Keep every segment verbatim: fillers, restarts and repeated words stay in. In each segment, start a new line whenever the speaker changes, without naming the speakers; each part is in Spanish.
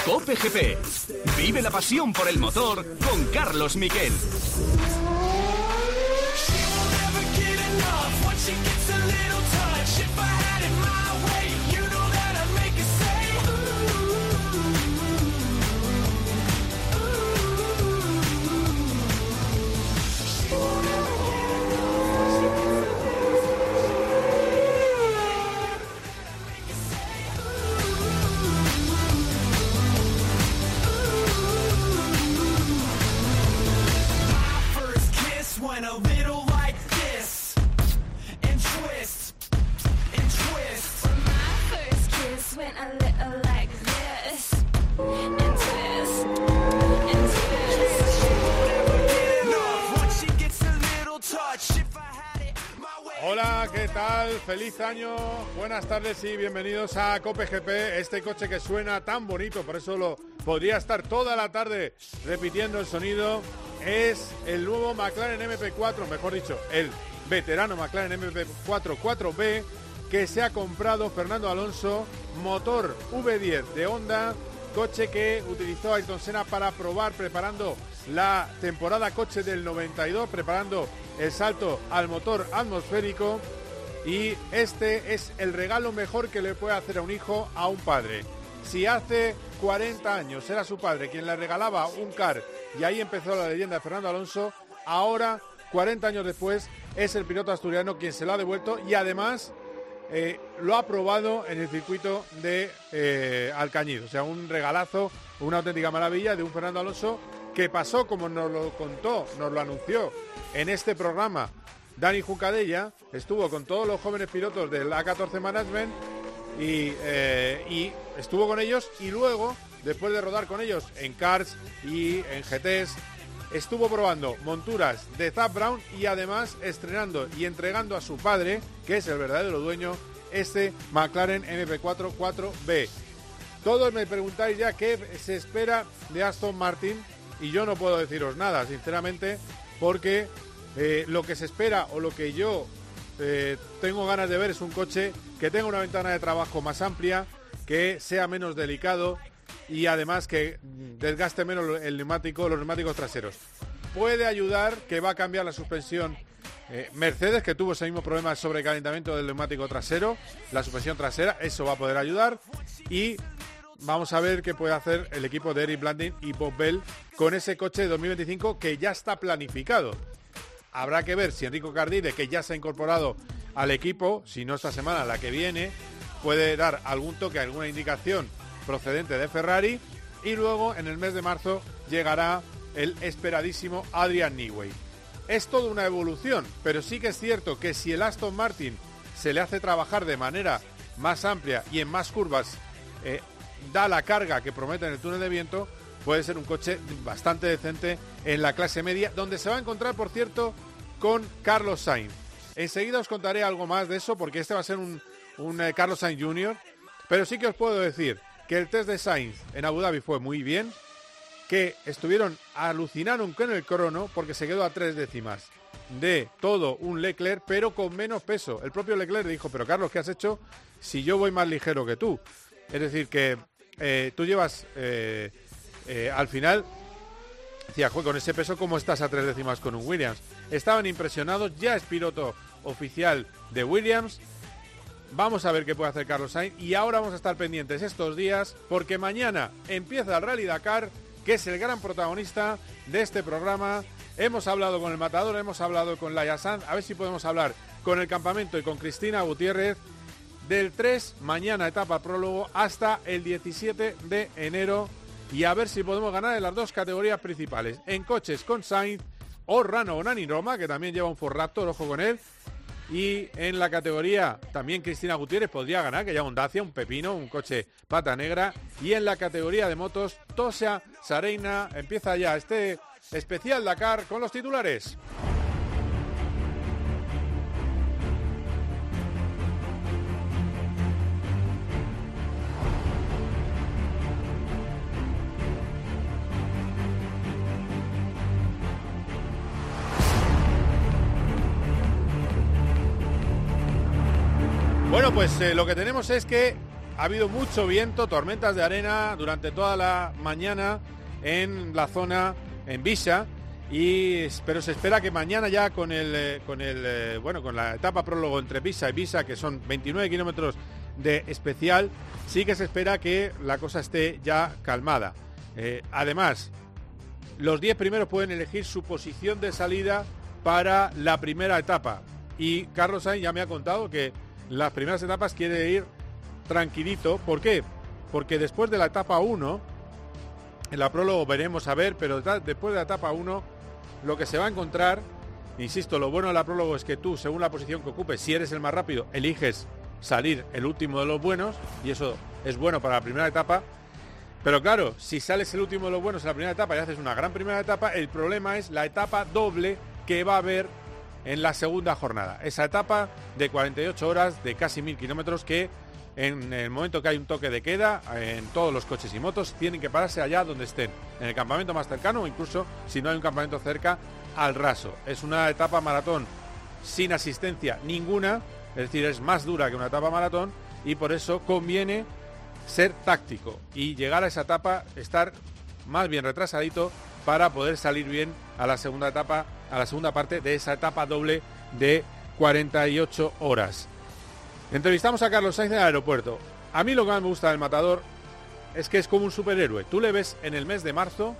COPE G P. Vive la pasión por el motor con Carlos Miquel.
Hola, ¿qué tal? Feliz año, buenas tardes y bienvenidos a COPE G P, este coche que suena tan bonito, por eso lo podría estar toda la tarde repitiendo el sonido. Es el nuevo McLaren M P cuatro, mejor dicho, el veterano McLaren M P cuatro cuatro B que se ha comprado Fernando Alonso, motor V diez de Honda, coche que utilizó Ayrton Senna para probar, preparando la temporada coche del noventa y dos, preparando el salto al motor atmosférico, y este es el regalo mejor que le puede hacer a un hijo a un padre. Si hace cuarenta años era su padre quien le regalaba un car y ahí empezó la leyenda de Fernando Alonso, ahora, cuarenta años después, es el piloto asturiano quien se lo ha devuelto y además eh, lo ha probado en el circuito de eh, Alcañiz. O sea, un regalazo, una auténtica maravilla de un Fernando Alonso que pasó, como nos lo contó, nos lo anunció en este programa Dani Juncadella, estuvo con todos los jóvenes pilotos del A catorce Management y, eh, y estuvo con ellos, y luego, después de rodar con ellos en Cars y en G Ts, estuvo probando monturas de Zak Brown y además estrenando y entregando a su padre, que es el verdadero dueño, este McLaren M P cuatro cuatro B. Todos me preguntáis ya qué se espera de Aston Martin y yo no puedo deciros nada, sinceramente, porque eh, lo que se espera o lo que yo eh, tengo ganas de ver es un coche que tenga una ventana de trabajo más amplia, que sea menos delicado y además que desgaste menos el neumático, los neumáticos traseros. Puede ayudar que va a cambiar la suspensión eh, Mercedes, que tuvo ese mismo problema de sobrecalentamiento del neumático trasero, la suspensión trasera, eso va a poder ayudar, y vamos a ver qué puede hacer el equipo de Eric Blandin y Bob Bell con ese coche de dos mil veinticinco que ya está planificado. Habrá que ver si Enrico Cardide, que ya se ha incorporado al equipo, si no esta semana, la que viene, puede dar algún toque, alguna indicación procedente de Ferrari, y luego en el mes de marzo llegará el esperadísimo Adrian Newey. Es toda una evolución, pero sí que es cierto que si el Aston Martin se le hace trabajar de manera más amplia y en más curvas, eh, da la carga que promete en el túnel de viento, puede ser un coche bastante decente en la clase media, donde se va a encontrar, por cierto, con Carlos Sainz. Enseguida os contaré algo más de eso, porque este va a ser un, un eh, Carlos Sainz junior, pero sí que os puedo decir que el test de Sainz en Abu Dhabi fue muy bien, que estuvieron, alucinaron con el crono, porque se quedó a tres décimas de todo un Leclerc, pero con menos peso. El propio Leclerc dijo, pero Carlos, ¿qué has hecho si yo voy más ligero que tú? Es decir, que eh, tú llevas, eh, eh, al final, decía, con ese peso, ¿cómo estás a tres décimas con un Williams? Estaban impresionados, ya es piloto oficial de Williams. Vamos a ver qué puede hacer Carlos Sainz, y ahora vamos a estar pendientes estos días, porque mañana empieza el Rally Dakar, que es el gran protagonista de este programa. Hemos hablado con el Matador, hemos hablado con Laia Sanz, a ver si podemos hablar con el campamento y con Cristina Gutiérrez del tres, mañana etapa prólogo, hasta el diecisiete de enero, y a ver si podemos ganar en las dos categorías principales, en coches con Sainz o Rano o Nani Roma, que también lleva un Ford Raptor, ojo con él. Y en la categoría también Cristina Gutiérrez podría ganar, que lleva un Dacia, un Pepino, un coche pata negra. Y en la categoría de motos, Tosia Sareina. Empieza ya este especial Dakar con los titulares. Bueno, pues eh, lo que tenemos es que ha habido mucho viento, tormentas de arena durante toda la mañana en la zona, en Bisa, y pero se espera que mañana ya con el con el bueno con la etapa prólogo entre Pisa y Pisa, que son veintinueve kilómetros de especial, sí que se espera que la cosa esté ya calmada. Eh, además, los diez primeros pueden elegir su posición de salida para la primera etapa, y Carlos Sainz ya me ha contado que las primeras etapas quiere ir tranquilito. ¿Por qué? Porque después de la etapa uno, en la prólogo veremos a ver, pero después de la etapa uno, lo que se va a encontrar, insisto, lo bueno de la prólogo es que tú, según la posición que ocupes, si eres el más rápido, eliges salir el último de los buenos, y eso es bueno para la primera etapa. Pero claro, si sales el último de los buenos en la primera etapa y haces una gran primera etapa, el problema es la etapa doble que va a haber en la segunda jornada. Esa etapa de cuarenta y ocho horas, de casi mil kilómetros, que en el momento que hay un toque de queda, en todos los coches y motos tienen que pararse allá donde estén, en el campamento más cercano, o incluso, si no hay un campamento cerca, al raso. Es una etapa maratón sin asistencia ninguna, es decir, es más dura que una etapa maratón, y por eso conviene ser táctico y llegar a esa etapa, estar más bien retrasadito para poder salir bien a la segunda etapa, a la segunda parte de esa etapa doble de cuarenta y ocho horas. Entrevistamos a Carlos Sainz en el aeropuerto. A mí lo que más me gusta del Matador es que es como un superhéroe. Tú le ves en el mes de marzo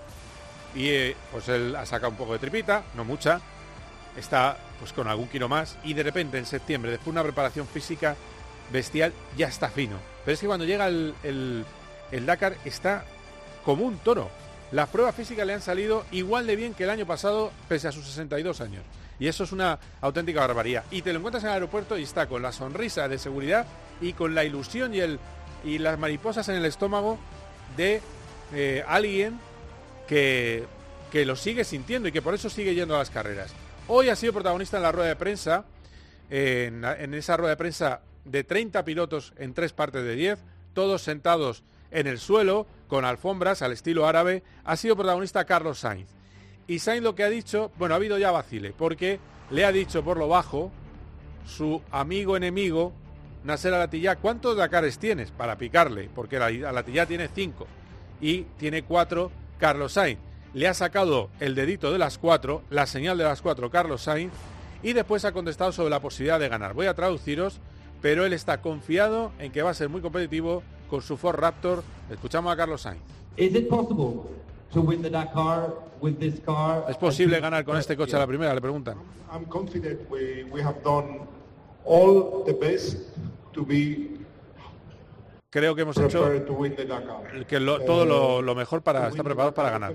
y eh, pues él ha sacado un poco de tripita, no mucha, está pues con algún kilo más, y de repente en septiembre, después de una preparación física bestial, ya está fino. Pero es que cuando llega el, el, el Dakar está como un toro. Las pruebas físicas le han salido igual de bien que el año pasado, pese a sus sesenta y dos años. Y eso es una auténtica barbaridad. Y te lo encuentras en el aeropuerto y está con la sonrisa de seguridad y con la ilusión y, el, y las mariposas en el estómago de eh, alguien que, que lo sigue sintiendo y que por eso sigue yendo a las carreras. Hoy ha sido protagonista en la rueda de prensa, eh, en, en esa rueda de prensa de treinta pilotos en tres partes de diez, todos sentados en el suelo, con alfombras al estilo árabe. Ha sido protagonista Carlos Sainz. Y Sainz lo que ha dicho, bueno, ha habido ya vacile, porque le ha dicho por lo bajo su amigo enemigo, Nasser Al-Attiyah, ¿cuántos Dakares tienes? Para picarle, porque Al-Attiyah tiene cinco y tiene cuatro Carlos Sainz. Le ha sacado el dedito de las cuatro, la señal de las cuatro Carlos Sainz, y después ha contestado sobre la posibilidad de ganar. Voy a traduciros, pero él está confiado en que va a ser muy competitivo con su Ford Raptor. Escuchamos a Carlos Sainz.
Is it possible to win the Dakar with this car?
¿Es posible ganar con este coche a la primera? Le preguntan.
I'm confident we we have done all the best to be
Creo que hemos hecho
to win the Dakar.
que lo, todo lo, lo mejor para estar preparados para ganar.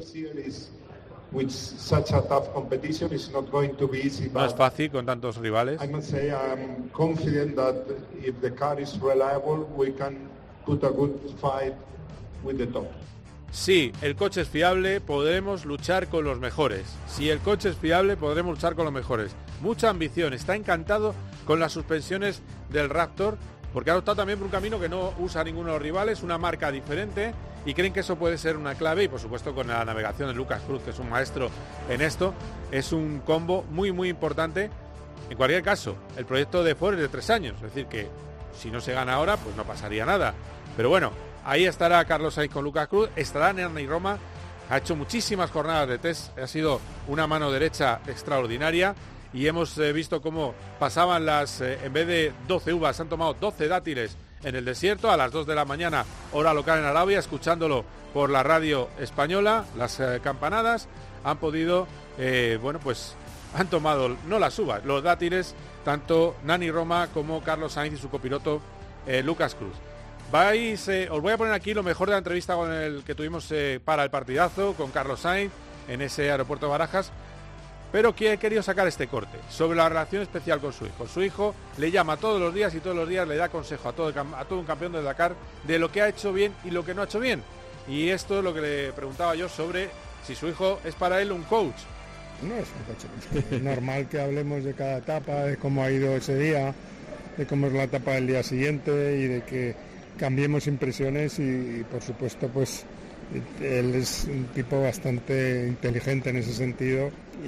With such a tough competition is not going to be easy.
No es fácil con tantos rivales.
I must say I'm confident that if the car is reliable, we can put a good fight with the top.
Si el coche es fiable, podremos luchar con los mejores. Si el coche es fiable, podremos luchar con los mejores. Mucha ambición. Está encantado con las suspensiones del Raptor, porque ha optado también por un camino que no usa ninguno de los rivales, una marca diferente, y creen que eso puede ser una clave. Y por supuesto con la navegación de Lucas Cruz, que es un maestro en esto, es un combo muy muy importante. En cualquier caso, el proyecto de Ford es de tres años, es decir que si no se gana ahora, pues no pasaría nada. Pero bueno, ahí estará Carlos Sainz con Lucas Cruz, estará Nani Roma, ha hecho muchísimas jornadas de test, ha sido una mano derecha extraordinaria, y hemos eh, visto cómo pasaban las, eh, en vez de doce uvas, han tomado doce dátiles en el desierto a las dos de la mañana, hora local en Arabia, escuchándolo por la radio española, las eh, campanadas, han podido, eh, bueno, pues han tomado, no las uvas, los dátiles, tanto Nani Roma como Carlos Sainz y su copiloto eh, Lucas Cruz. Vais, eh, os voy a poner aquí lo mejor de la entrevista con el que tuvimos eh, para el partidazo con Carlos Sainz en ese aeropuerto de Barajas, pero que he querido sacar este corte sobre la relación especial con su hijo. Su hijo le llama todos los días y todos los días le da consejo a todo, a todo un campeón de Dakar de lo que ha hecho bien y lo que no ha hecho bien. Y esto es lo que le preguntaba yo sobre si su hijo es para él un coach.
No es un coche, es normal que hablemos de cada etapa, de cómo ha ido ese día, de cómo es la etapa del día siguiente y de que cambiemos impresiones, y, y por supuesto pues él es un tipo bastante inteligente en ese sentido,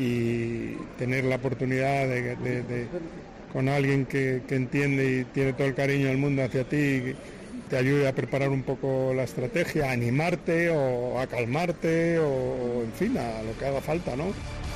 y tener la oportunidad de, de, de con alguien que, que entiende y tiene todo el cariño del mundo hacia ti, te ayude a preparar un poco la estrategia, a animarte o a calmarte o, en fin, a lo que haga falta, ¿no?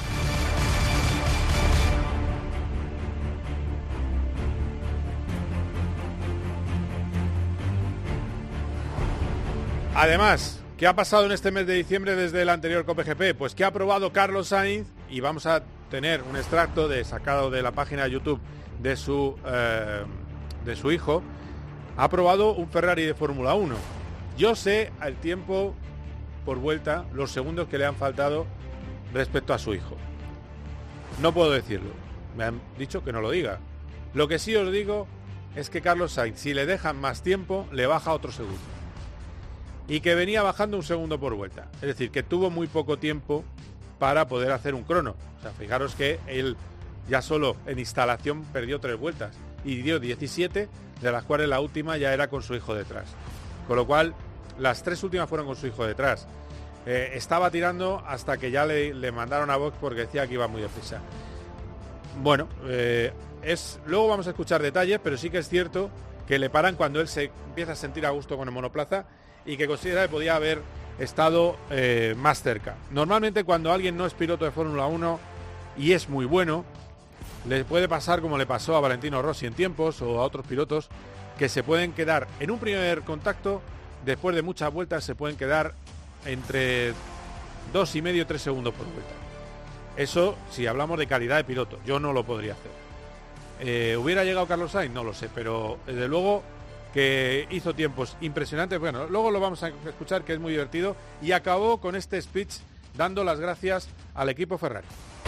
Además, ¿qué ha pasado en este mes de diciembre desde el anterior COPE-G P? Pues que ha aprobado Carlos Sainz, y vamos a tener un extracto de sacado de la página de YouTube de su, eh, de su hijo, ha aprobado un Ferrari de Fórmula uno. Yo sé el tiempo por vuelta, los segundos que le han faltado respecto a su hijo. No puedo decirlo. Me han dicho que no lo diga. Lo que sí os digo es que Carlos Sainz, si le dejan más tiempo, le baja otro segundo. Y que venía bajando un segundo por vuelta. Es decir, que tuvo muy poco tiempo para poder hacer un crono. O sea, fijaros que él ya solo en instalación perdió tres vueltas y dio diecisiete, de las cuales la última ya era con su hijo detrás. Con lo cual, las tres últimas fueron con su hijo detrás. Eh, estaba tirando hasta que ya le, le mandaron a box porque decía que iba muy deprisa. Bueno, eh, es, luego vamos a escuchar detalles, pero sí que es cierto que le paran cuando él se empieza a sentir a gusto con el monoplaza y que considera que podía haber estado eh, más cerca. Normalmente cuando alguien no es piloto de Fórmula uno y es muy bueno, le puede pasar como le pasó a Valentino Rossi en tiempos o a otros pilotos que se pueden quedar en un primer contacto, después de muchas vueltas se pueden quedar entre dos y medio, tres segundos por vuelta. Eso si hablamos de calidad de piloto, yo no lo podría hacer. Eh, ¿Hubiera llegado Carlos Sainz? No lo sé, pero desde luego que hizo tiempos impresionantes. Bueno, luego lo vamos a escuchar, que es muy divertido, y acabó con este speech dando las gracias al equipo Ferrari.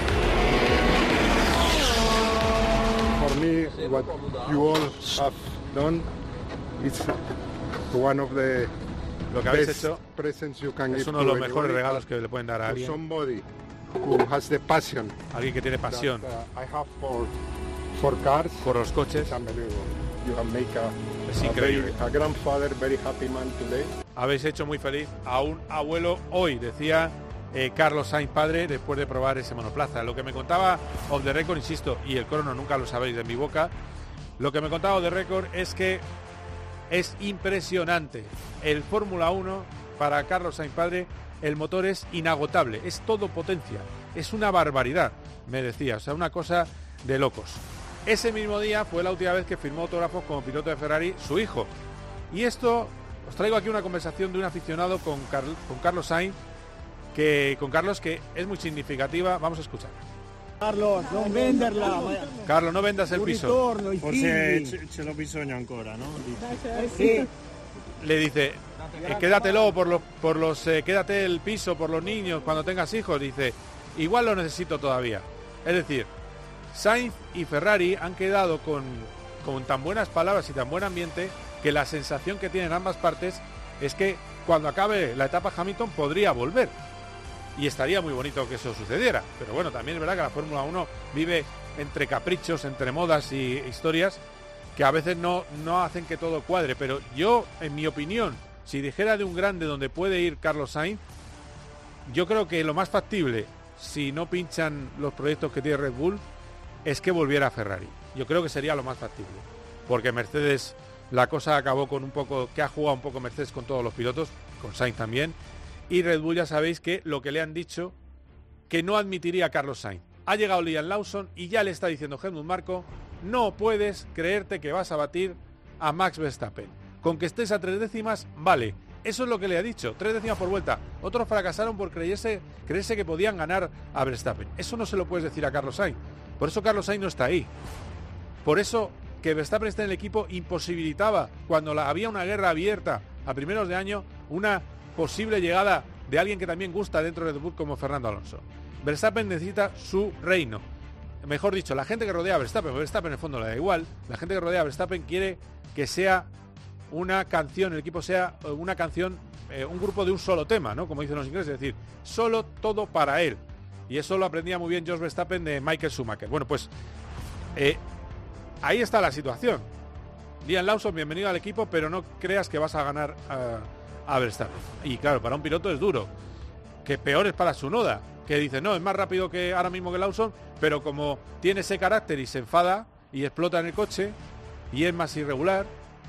For me, what you all have done is one of the
Lo que habéis
best
hecho
presents you can
es
give
uno de los
to
mejores
anybody,
regalos que le pueden dar a
to
alguien,
somebody who has the passion
alguien que tiene pasión
that, uh, I have for for cars.
por los coches.
It's unbelievable. You can make a,
Es
a,
increíble.
very, a grandfather very happy man today.
Habéis hecho muy feliz a un abuelo hoy, decía eh, Carlos Sainz padre, después de probar ese monoplaza. Lo que me contaba off the record, insisto, y el crono nunca lo sabéis de mi boca, lo que me contaba off the record es que es impresionante. El Fórmula uno, para Carlos Sainz padre, el motor es inagotable, es todo potencia, es una barbaridad, me decía, o sea, una cosa de locos. Ese mismo día fue la última vez que firmó autógrafos como piloto de Ferrari su hijo. Y esto, os traigo aquí una conversación de un aficionado con, Carl, con Carlos Sainz, que con Carlos que es muy significativa. Vamos a escuchar.
Carlos, non venderla.
Carlos, no vendas el piso.
Ritorno, i
Forse
figli.
ce, ce lo bisogna ancora, ¿no?
Sì.
Le dice, eh, quédatelo por los, por los eh, quédate el piso por los niños cuando tengas hijos. Dice, igual lo necesito todavía. Es decir, Sainz y Ferrari han quedado con, con tan buenas palabras y tan buen ambiente que la sensación que tienen ambas partes es que cuando acabe la etapa Hamilton podría volver. Y estaría muy bonito que eso sucediera. Pero bueno, también es verdad que la Fórmula uno vive entre caprichos, entre modas y historias que a veces no, no hacen que todo cuadre. Pero yo, en mi opinión, si dijera de un grande donde puede ir Carlos Sainz, yo creo que lo más factible, si no pinchan los proyectos que tiene Red Bull, es que volviera a Ferrari. Yo creo que sería lo más factible. Porque Mercedes, la cosa acabó con un poco, que ha jugado un poco Mercedes con todos los pilotos, con Sainz también. Y Red Bull ya sabéis que lo que le han dicho, que no admitiría a Carlos Sainz. Ha llegado Liam Lawson y ya le está diciendo Helmut Marko, no puedes creerte que vas a batir a Max Verstappen. Con que estés a tres décimas, vale. Eso es lo que le ha dicho, tres décimas por vuelta. Otros fracasaron por creerse, creerse que podían ganar a Verstappen. Eso no se lo puedes decir a Carlos Sainz. Por eso Carlos Sainz no está ahí. Por eso que Verstappen esté en el equipo imposibilitaba, cuando la, había una guerra abierta a primeros de año, una posible llegada de alguien que también gusta dentro de Red Bull como Fernando Alonso. Verstappen necesita su reino. Mejor dicho, la gente que rodea a Verstappen, Verstappen en el fondo le da igual, la gente que rodea a Verstappen quiere que sea una canción, el equipo sea una canción, eh, un grupo de un solo tema, ¿no? Como dicen los ingleses, es decir, solo todo para él. Y eso lo aprendía muy bien Jos Verstappen de Michael Schumacher. Bueno, pues eh, ahí está la situación. Liam Lawson, bienvenido al equipo, pero no creas que vas a ganar a, a Verstappen. Y claro, para un piloto es duro. Que peor es para Tsunoda, que dice, no, es más rápido que ahora mismo que Lawson, pero como tiene ese carácter y se enfada y explota en el coche y es más irregular,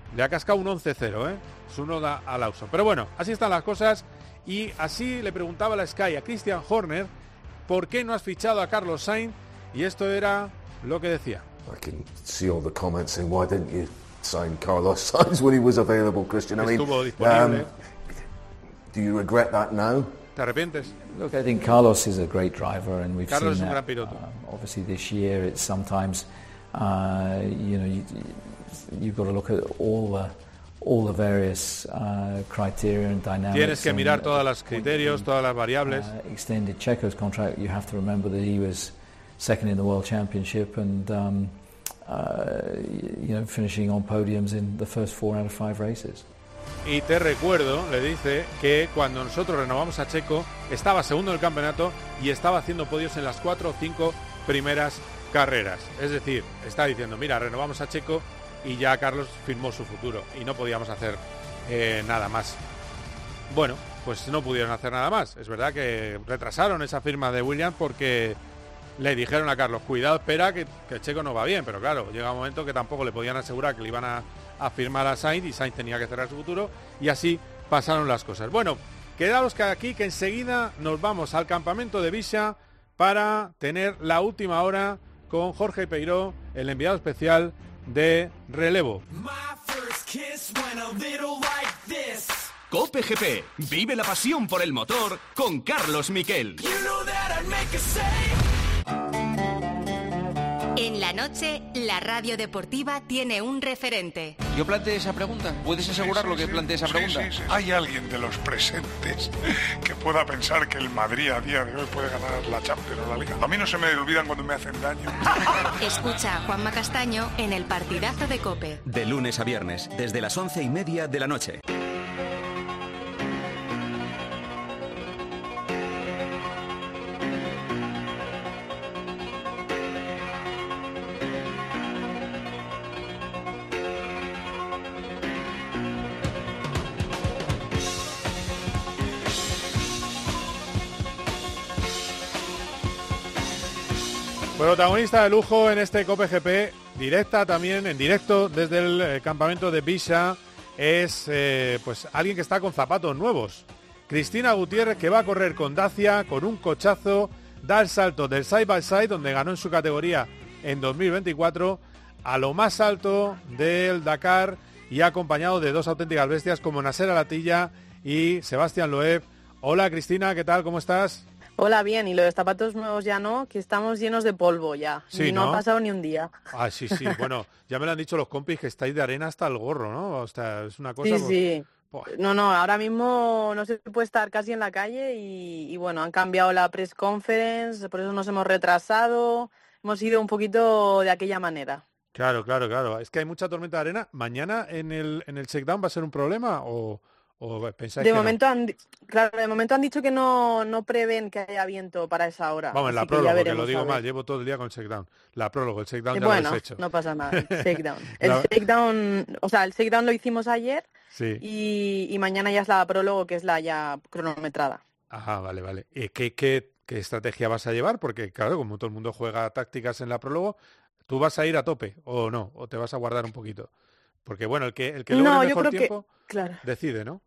Le ha cascado un once cero, ¿eh? Tsunoda a Lawson. Pero bueno, así están las cosas. Y así le preguntaba la Sky a Christian Horner, ¿por qué no has fichado a Carlos Sainz? Y esto era lo que decía.
I can see all the comments saying, why didn't you sign Carlos Sainz when he was available, Christian? I mean,
Estuvo disponible.
Um, do you regret that now?
¿Te arrepientes?
Look, I think Carlos is a great driver, and we've
Carlos
seen
es un
that.
gran piloto.
Um, obviously, this year it's sometimes, uh, you know, you, you've got to look at all the all the various uh, criteria and dynamics.
Tienes que mirar
and,
todos los criterios, todas las variables.
Uh, extended Checo's contract. You have to remember that he was second in the World Championship and um, uh, you know finishing on podiums in the first four out of five races.
Y te recuerdo, le dice, que cuando nosotros renovamos a Checo, estaba segundo en el campeonato y estaba haciendo podios en las cuatro o cinco primeras carreras. Es decir, está diciendo, mira, renovamos a Checo y ya Carlos firmó su futuro y no podíamos hacer eh, nada más. Bueno, pues no pudieron hacer nada más. Es verdad que retrasaron esa firma de Williams porque le dijeron a Carlos, cuidado, espera, que, que Checo no va bien. Pero claro, llega un momento que tampoco le podían asegurar que le iban a, a firmar a Sainz y Sainz tenía que cerrar su futuro y así pasaron las cosas. Bueno, quedaos que aquí que enseguida nos vamos al campamento de Visa para tener la última hora con Jorge Peiró, el enviado especial de relevo.
COPE G P. Vive la pasión por el motor con Carlos Miquel.
En la noche, la radio deportiva tiene un referente.
Yo planteé esa pregunta. ¿Puedes asegurarlo que planteé esa pregunta?
Sí, sí, sí. ¿Hay alguien de los presentes que pueda pensar que el Madrid a día de hoy puede ganar la Champions o la Liga? A mí no se me olvidan cuando me hacen daño.
Escucha a Juanma Castaño en el partidazo de COPE.
De lunes a viernes, desde las once y media de la noche.
Protagonista de lujo en este COPE G P, directa también, en directo desde el eh, campamento de Pisa, es eh, pues alguien que está con zapatos nuevos. Cristina Gutiérrez, que va a correr con Dacia, con un cochazo, da el salto del side by side, donde ganó en su categoría en dos mil veinticuatro, a lo más alto del Dakar y acompañado de dos auténticas bestias como Nasser Al-Attiyah y Sebastián Loeb. Hola Cristina, ¿qué tal? ¿Cómo estás?
Hola, bien, y lo de zapatos nuevos ya no, que estamos llenos de polvo ya,
sí,
y no,
no ha
pasado ni un día.
Ah, sí, sí, bueno, ya me lo han dicho los compis que estáis de arena hasta el gorro, ¿no? O sea, es una cosa...
Sí,
pues...
sí.
Pues...
No, no, ahora mismo no se puede estar casi en la calle y, y bueno, han cambiado la press conference, por eso nos hemos retrasado, hemos ido un poquito de aquella manera.
Claro, claro, claro, es que hay mucha tormenta de arena. ¿Mañana en el, en el checkdown va a ser un problema o...? ¿O pensáis
de
que
momento
no?
han claro de momento han dicho que no no prevén que haya viento para esa hora.
Vamos, en la
así
prólogo,
que,
que lo digo mal, llevo todo el día con el checkdown. La prólogo, el checkdown
eh,
ya
bueno,
lo habéis hecho.
No pasa nada, el checkdown. El
la...
checkdown, o sea, el checkdown lo hicimos ayer
sí.
y, y mañana ya es la prólogo, que es la ya cronometrada.
Ajá, vale, vale. ¿Y qué, qué, qué estrategia vas a llevar? Porque claro, como todo el mundo juega tácticas en la prólogo, ¿tú vas a ir a tope o no? ¿O te vas a guardar un poquito? Porque bueno, el que el que logre
no,
el mejor
yo creo
tiempo
que, claro.
decide, ¿no?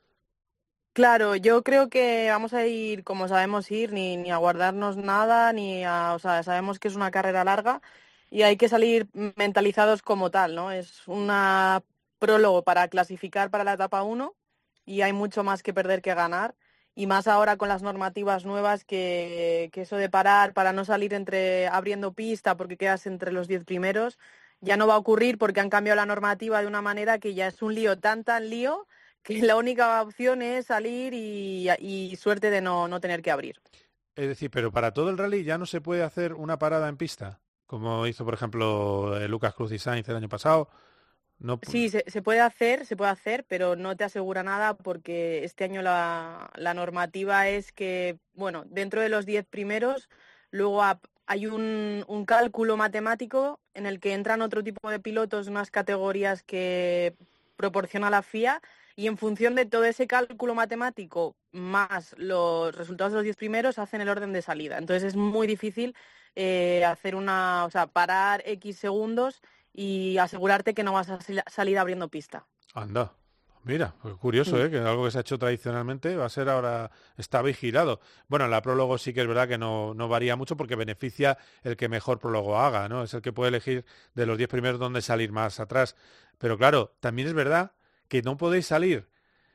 Claro, yo creo que vamos a ir como sabemos ir, ni, ni a guardarnos nada, ni a, o sea, sabemos que es una carrera larga y hay que salir mentalizados como tal, ¿no? Es una prólogo para clasificar para la etapa uno y hay mucho más que perder que ganar, y más ahora con las normativas nuevas que, que eso de parar para no salir entre abriendo pista porque quedas entre los diez primeros ya no va a ocurrir, porque han cambiado la normativa de una manera que ya es un lío, tan tan lío, que la única opción es salir y, y suerte de no, no tener que abrir.
Es decir, pero para todo el rally ya no se puede hacer una parada en pista, como hizo, por ejemplo, eh, Lucas Cruz y Sainz el año pasado. No...
Sí, se, se puede hacer, se puede hacer, pero no te asegura nada, porque este año la, la normativa es que, bueno, dentro de los diez primeros, luego ha, hay un, un cálculo matemático en el que entran otro tipo de pilotos, unas categorías que proporciona la F I A, y en función de todo ese cálculo matemático más los resultados de los diez primeros hacen el orden de salida. Entonces es muy difícil eh, hacer una, o sea, parar X segundos y asegurarte que no vas a salir abriendo pista.
Anda. Mira, pues curioso, ¿eh? Que algo que se ha hecho tradicionalmente va a ser ahora, está vigilado. Bueno, en la prólogo sí que es verdad que no, no varía mucho porque beneficia el que mejor prólogo haga, ¿no? Es el que puede elegir de los diez primeros dónde salir más atrás. Pero claro, también es verdad que no podéis salir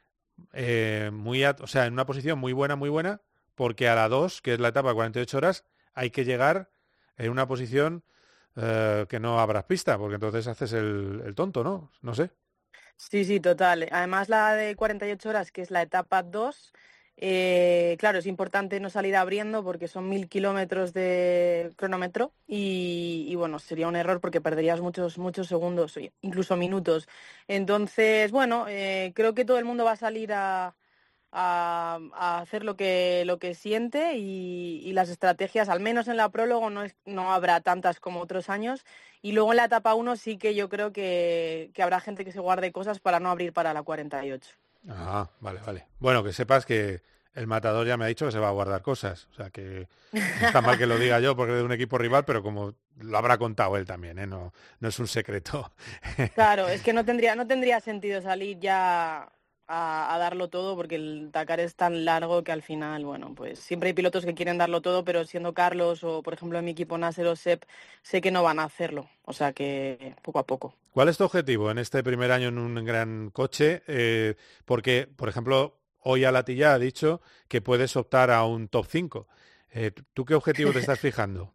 eh, muy, a, o sea, en una posición muy buena, muy buena, porque a la dos, que es la etapa de cuarenta y ocho horas, hay que llegar en una posición eh, que no abras pista, porque entonces haces el, el tonto, ¿no? No sé.
Sí, sí, total. Además, la de cuarenta y ocho horas, que es la etapa dos, eh, claro, es importante no salir abriendo porque son mil kilómetros de cronómetro y, y, bueno, sería un error porque perderías muchos, muchos segundos, incluso minutos. Entonces, bueno, eh, creo que todo el mundo va a salir a, a, a hacer lo que, lo que siente y, y las estrategias, al menos en la prólogo, no, es, no habrá tantas como otros años. Y luego en la etapa uno sí que yo creo que, que habrá gente que se guarde cosas para no abrir para la cuarenta y ocho.
Ah, vale, vale. Bueno, que sepas que el matador ya me ha dicho que se va a guardar cosas. O sea, que no está mal que lo diga yo porque es de un equipo rival, pero como lo habrá contado él también, ¿eh? No, no es un secreto.
Claro, es que no tendría, no tendría sentido salir ya a, a darlo todo porque el Dakar es tan largo que al final, bueno, pues siempre hay pilotos que quieren darlo todo, pero siendo Carlos o, por ejemplo, en mi equipo Nasser o Sepp, sé que no van a hacerlo. O sea que poco a poco.
¿Cuál es tu objetivo en este primer año en un gran coche? Eh, porque, por ejemplo, hoy Alatilla ha dicho que puedes optar a un top cinco. Eh, ¿Tú qué objetivo te estás fijando?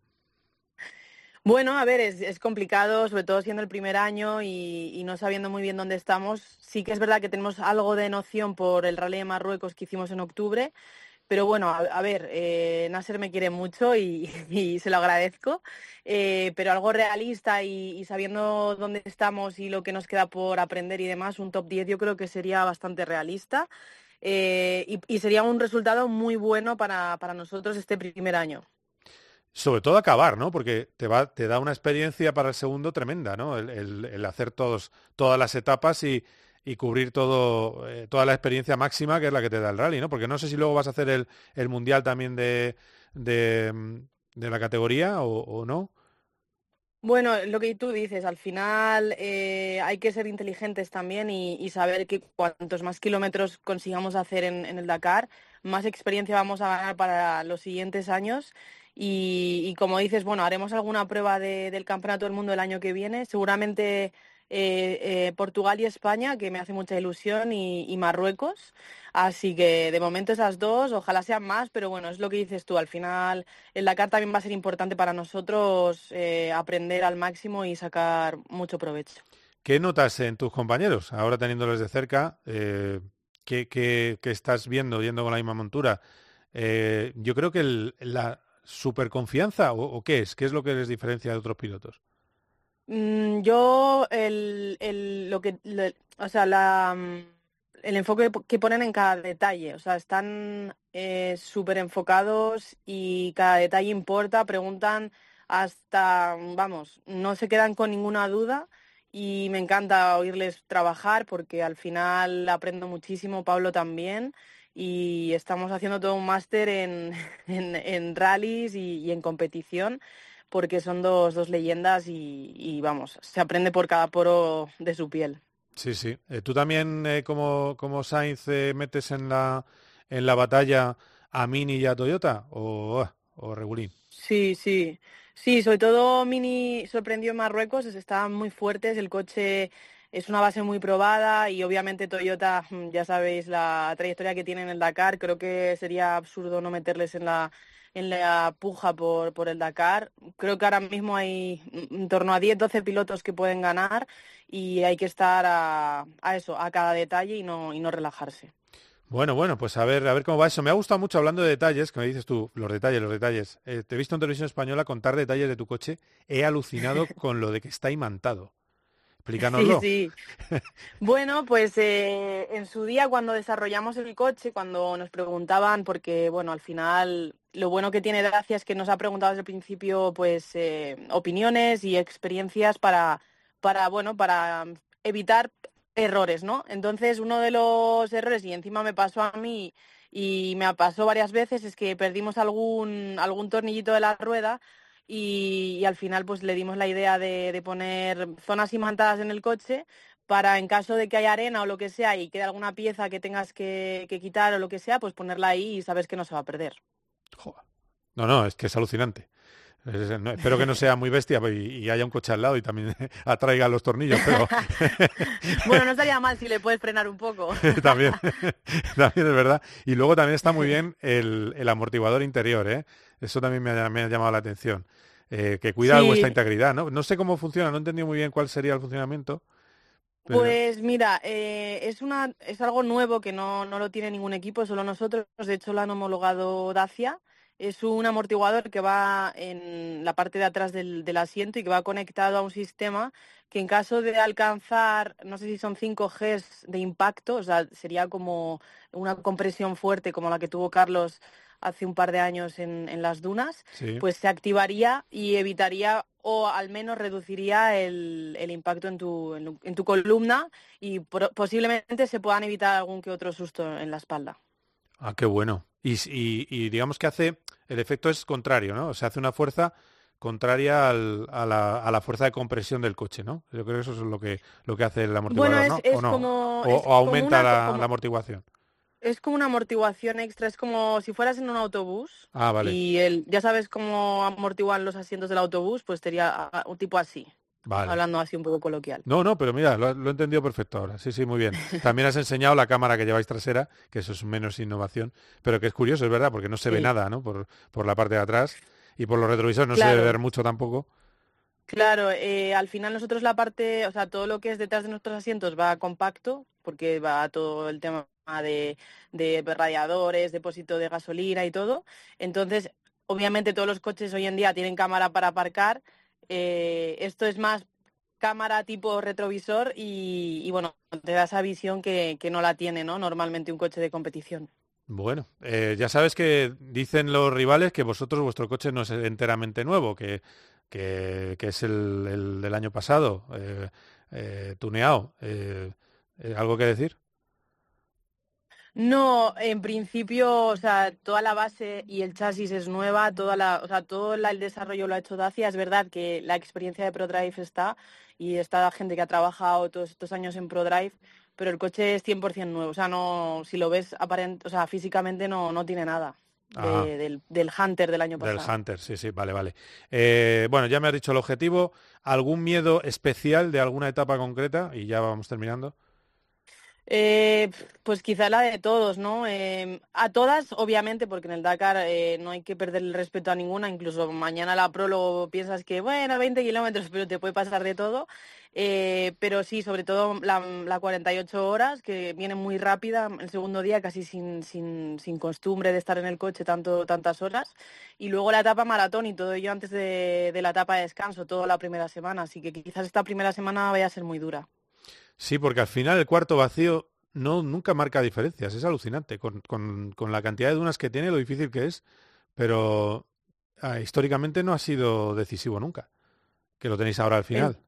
Bueno, a ver, es, es complicado, sobre todo siendo el primer año y, y no sabiendo muy bien dónde estamos. Sí que es verdad que tenemos algo de noción por el Rally de Marruecos que hicimos en octubre, pero bueno, a, a ver, eh, Nasser me quiere mucho y, y se lo agradezco, eh, pero algo realista y, y sabiendo dónde estamos y lo que nos queda por aprender y demás, un top diez yo creo que sería bastante realista eh, y, y sería un resultado muy bueno para, para nosotros este primer año.
Sobre todo acabar, ¿no? Porque te va, te da una experiencia para el segundo tremenda, ¿no? El, el, el hacer todos, todas las etapas y, y cubrir todo, eh, toda la experiencia máxima que es la que te da el rally, ¿no? Porque no sé si luego vas a hacer el, el mundial también de, de, de la categoría o, o no.
Bueno, lo que tú dices, al final eh, hay que ser inteligentes también y, y saber que cuantos más kilómetros consigamos hacer en, en el Dakar, más experiencia vamos a ganar para los siguientes años. Y, y como dices, bueno, haremos alguna prueba de, del Campeonato del Mundo el año que viene, seguramente eh, eh, Portugal y España, que me hace mucha ilusión, y, y Marruecos. Así que de momento esas dos, ojalá sean más, pero bueno, es lo que dices tú, al final el Dakar también va a ser importante para nosotros eh, aprender al máximo y sacar mucho provecho.
¿Qué notas en tus compañeros, ahora teniéndoles de cerca? Eh, ¿qué, qué, qué estás viendo, yendo con la misma montura? Eh, yo creo que el, la... ¿Superconfianza o, o qué es? ¿Qué es lo que les diferencia de otros pilotos?
Mm, yo, el, el, lo que, lo, o sea, la, el enfoque que ponen en cada detalle, o sea, están eh, súper enfocados y cada detalle importa, preguntan hasta, vamos, no se quedan con ninguna duda y me encanta oírles trabajar porque al final aprendo muchísimo, Pablo también. Y estamos haciendo todo un máster en, en, en rallies y, y en competición porque son dos, dos leyendas y, y vamos, se aprende por cada poro de su piel.
Sí, sí. Eh, ¿Tú también eh, como, como Sainz eh, metes en la, en la batalla a Mini y a Toyota o, o Regulín?
Sí, sí. Sí, sobre todo Mini sorprendió en Marruecos, estaban muy fuertes, el coche es una base muy probada y obviamente Toyota, ya sabéis la trayectoria que tiene en el Dakar, creo que sería absurdo no meterles en la en la puja por, por el Dakar. Creo que ahora mismo hay en torno a diez, doce pilotos que pueden ganar y hay que estar a, a eso, a cada detalle y no, y no relajarse.
Bueno, bueno, pues a ver, a ver cómo va eso. Me ha gustado mucho hablando de detalles, que me dices tú, los detalles, los detalles. Eh, te he visto en Televisión Española contar detalles de tu coche. He alucinado con lo de que está imantado. Explícanoslo.
Sí, sí. Bueno, pues eh, en su día cuando desarrollamos el coche, cuando nos preguntaban, porque bueno, al final lo bueno que tiene Dacia es que nos ha preguntado desde el principio pues eh, opiniones y experiencias para, para, bueno, para evitar errores, ¿no? Entonces uno de los errores, y encima me pasó a mí y me pasó varias veces, es que perdimos algún, algún tornillito de la rueda y, y al final pues le dimos la idea de, de poner zonas imantadas en el coche para en caso de que haya arena o lo que sea y quede alguna pieza que tengas que, que quitar o lo que sea, pues ponerla ahí y sabes que no se va a perder.
Joder. No, no, es que es alucinante. Es, no, espero que no sea muy bestia y, y haya un coche al lado y también atraiga los tornillos, pero...
Bueno, no estaría mal si le puedes frenar un poco.
también, también es verdad. Y luego también está muy bien el, el amortiguador interior, ¿eh? Eso también me ha, me ha llamado la atención. Eh, que cuida sí. vuestra integridad, ¿no? No sé cómo funciona, no he entendido muy bien cuál sería el funcionamiento.
Pero... Pues mira, eh, es una es algo nuevo que no, no lo tiene ningún equipo, solo nosotros. De hecho, lo han homologado Dacia. Es un amortiguador que va en la parte de atrás del, del asiento y que va conectado a un sistema que en caso de alcanzar, no sé si son cinco Gs de impacto, o sea, sería como una compresión fuerte como la que tuvo Carlos hace un par de años en, en las dunas, sí. Pues se activaría y evitaría o al menos reduciría el, el impacto en tu, en, en tu columna y pro, posiblemente se puedan evitar algún que otro susto en la espalda.
Ah, qué bueno. Y, y, y digamos que hace, el efecto es contrario, ¿no? O sea, hace una fuerza contraria al, a, la, a la fuerza de compresión del coche, ¿no? Yo creo que eso es lo que lo que hace el amortiguador,
bueno, es,
¿no?
Es
¿O no?
Como,
o,
es
o aumenta
como una,
la,
como,
la amortiguación.
Es como una amortiguación extra, es como si fueras en un autobús.
Ah, vale.
Y el, ya sabes cómo amortiguan los asientos del autobús, pues sería un tipo así. Vale. Hablando así un poco coloquial.
No, no, pero mira, lo, lo he entendido perfecto ahora. Sí, sí, muy bien. También has enseñado la cámara que lleváis trasera, que eso es menos innovación, pero que es curioso, es verdad, porque no se sí. ve nada, ¿no? Por, por la parte de atrás y por los retrovisores no claro. se debe ver mucho tampoco.
Claro, eh, al final nosotros la parte, o sea, todo lo que es detrás de nuestros asientos va compacto, porque va todo el tema de, de radiadores, depósito de gasolina y todo. Entonces, obviamente todos los coches hoy en día tienen cámara para aparcar. Eh, esto es más cámara tipo retrovisor y, y bueno, te da esa visión que, que no la tiene, ¿no? Normalmente un coche de competición.
Bueno, eh, ya sabes que dicen los rivales que vosotros, vuestro coche no es enteramente nuevo, que, que, que es el, el del año pasado, eh, eh, tuneado. Eh, ¿Algo que decir?
No, en principio, o sea, toda la base y el chasis es nueva, toda la, o sea, todo la, el desarrollo lo ha hecho Dacia. Es verdad que la experiencia de ProDrive está y está gente que ha trabajado todos estos años en ProDrive, pero el coche es cien por ciento nuevo. O sea, no, si lo ves aparent, o sea, físicamente no, no tiene nada de, del, del Hunter del año pasado.
Del Hunter, sí, sí, vale, vale. Eh, bueno, ya me has dicho el objetivo. ¿Algún miedo especial de alguna etapa concreta? Y ya vamos terminando.
Eh, pues quizá la de todos, ¿no? Eh, a todas, obviamente, porque en el Dakar eh, no hay que perder el respeto a ninguna, incluso mañana la prólogo piensas que, bueno, veinte kilómetros, pero te puede pasar de todo. Eh, pero sí, sobre todo la, la cuarenta y ocho horas, que viene muy rápida, el segundo día casi sin, sin, sin costumbre de estar en el coche tanto tantas horas. Y luego la etapa maratón y todo ello antes de, de la etapa de descanso, toda la primera semana. Así que quizás esta primera semana vaya a ser muy dura.
Sí, porque al final el cuarto vacío no nunca marca diferencias, es alucinante, con, con, con la cantidad de dunas que tiene, lo difícil que es, pero ah, históricamente no ha sido decisivo nunca, que lo tenéis ahora al final.
El...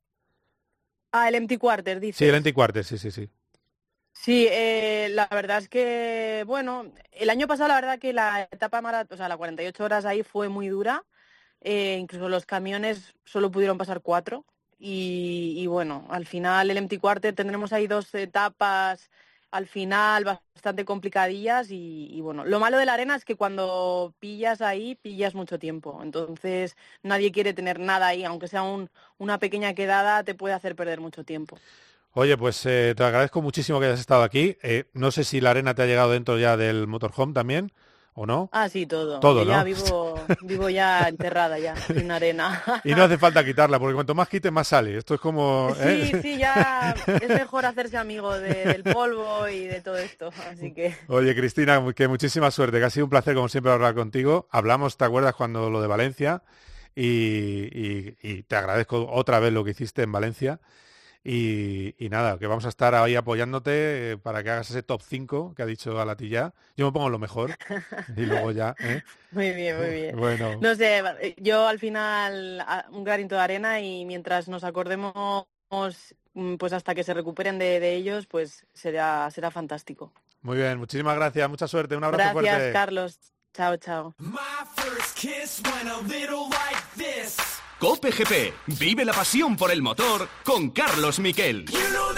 Ah, el empty quarter, dices.
Sí, el empty quarter, sí, sí, sí.
Sí, eh, la verdad es que, bueno, el año pasado la verdad que la etapa maratón, o sea, la cuarenta y ocho horas ahí fue muy dura, eh, incluso los camiones solo pudieron pasar cuatro. Y, y bueno, al final el empty quarter tendremos ahí dos etapas al final bastante complicadillas y, y bueno, lo malo de la arena es que cuando pillas ahí, pillas mucho tiempo. Entonces nadie quiere tener nada ahí, aunque sea un, una pequeña quedada, te puede hacer perder mucho tiempo.
Oye, pues eh, te agradezco muchísimo que hayas estado aquí. Eh, no sé si la arena te ha llegado dentro ya del motorhome también. ¿O no?
Ah, sí, todo.
Todo,
¿no? Ya vivo, vivo ya enterrada ya, sin arena.
Y no hace falta quitarla, porque cuanto más quites, más sale. Esto es como... ¿eh?
Sí, sí, ya es mejor hacerse amigo de, del polvo y de todo esto, así que...
Oye, Cristina, que muchísima suerte, que ha sido un placer, como siempre, hablar contigo. Hablamos, ¿te acuerdas, cuando lo de Valencia? Y, y, y te agradezco otra vez lo que hiciste en Valencia. Y, y nada, que vamos a estar ahí apoyándote para que hagas ese top cinco que ha dicho Alatilla. Yo me pongo lo mejor y luego ya... ¿eh?
Muy bien, muy bien.
Bueno.
No sé, yo al final un granito de arena y mientras nos acordemos, pues hasta que se recuperen de, de ellos, pues será, será fantástico.
Muy bien, muchísimas gracias, mucha suerte, un abrazo
gracias,
fuerte.
Gracias, Carlos. Chao, chao.
Cope G P. Vive la pasión por el motor con Carlos Miquel.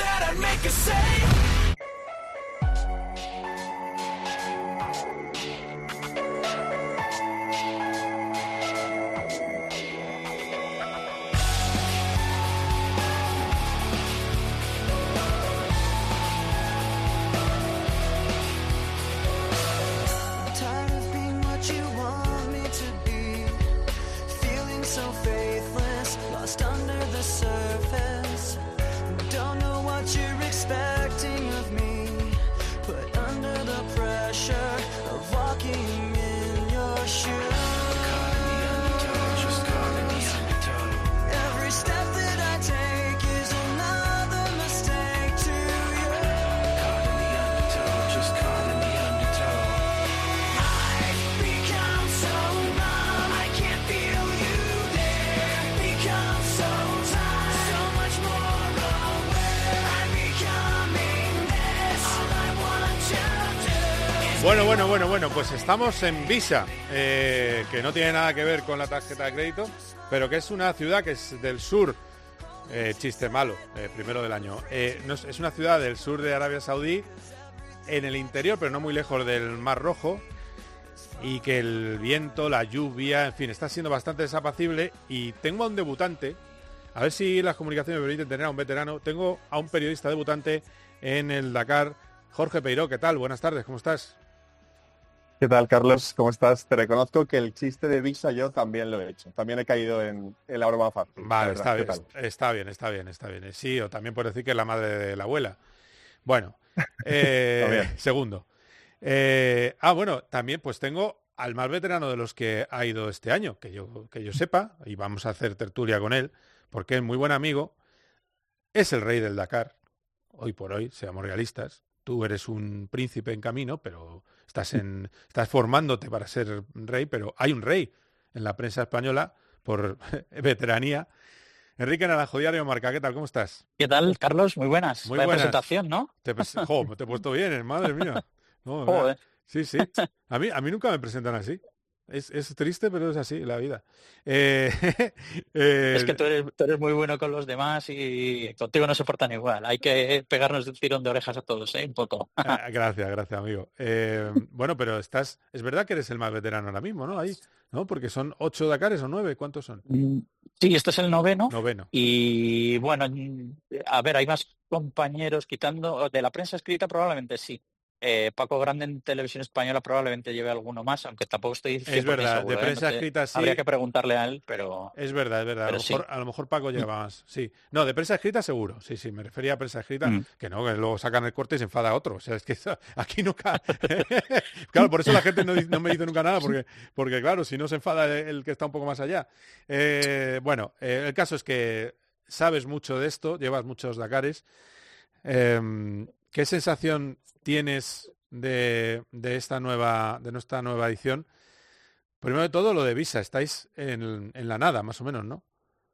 Bueno, bueno, bueno, bueno, pues estamos en Visa, eh, que no tiene nada que ver con la tarjeta de crédito, pero que es una ciudad que es del sur, eh, chiste malo, eh, primero del año, eh, no, es una ciudad del sur de Arabia Saudí, en el interior, pero no muy lejos del Mar Rojo, y que el viento, la lluvia, en fin, está siendo bastante desapacible, y tengo a un debutante, a ver si las comunicaciones me permiten tener a un veterano, tengo a un periodista debutante en el Dakar, Jorge Peiró. ¿Qué tal? Buenas tardes, ¿cómo estás?
¿Qué tal, Carlos? ¿Cómo estás? Te reconozco que el chiste de Visa yo también lo he hecho. También he caído en, en la broma fácil.
Vale, está bien, está bien, está bien, está bien. Sí, o también puedes decir que es la madre de la abuela. Bueno, eh, segundo. Eh, ah, bueno, también pues tengo al más veterano de los que ha ido este año, que yo, que yo sepa, y vamos a hacer tertulia con él, porque es muy buen amigo. Es el rey del Dakar, hoy por hoy, seamos realistas. Tú eres un príncipe en camino, pero estás en estás formándote para ser rey, pero hay un rey en la prensa española por veteranía. Enrique Naranjo, Diario Marca, ¿qué tal? ¿Cómo estás?
¿Qué tal, Carlos? Muy buenas.
Muy
Vaya
buenas.
presentación, ¿no?
Te, jo, te he puesto bien, madre mía. No,
Joder.
Sí, sí. A mí, a mí nunca me presentan así. Es, es triste, pero es así la vida. Eh,
eh, es que tú eres, tú eres muy bueno con los demás y contigo no se portan igual. Hay que pegarnos un tirón de orejas a todos, ¿eh? Un poco.
Ah, gracias, gracias, amigo. Eh, bueno, pero estás, es verdad que eres el más veterano ahora mismo, ¿no? Ahí, ¿no? Porque son ocho Dakares o nueve, ¿cuántos son?
Sí, este es el noveno.
Noveno.
Y bueno, a ver, hay más compañeros quitando de la prensa escrita, probablemente sí. Eh, Paco Grande en Televisión Española probablemente lleve alguno más, aunque tampoco estoy
es verdad,
seguro,
de prensa
¿eh? No
escrita sí.
Habría que preguntarle a él, pero...
Es verdad, es verdad. A lo, mejor, sí. a lo mejor Paco lleva más. Sí. No, de prensa escrita seguro. Sí, sí, me refería a prensa escrita, mm. que no, que luego sacan el corte y se enfada otro. O sea, es que aquí nunca... Claro, por eso la gente no, no me dice nunca nada, porque, porque claro, si no se enfada el que está un poco más allá. Eh, bueno, eh, el caso es que sabes mucho de esto, llevas muchos Dakares. Eh, ¿Qué sensación tienes de, de esta nueva de nuestra nueva edición? Primero de todo, lo de Visa, estáis en, en la nada, más o menos, ¿no?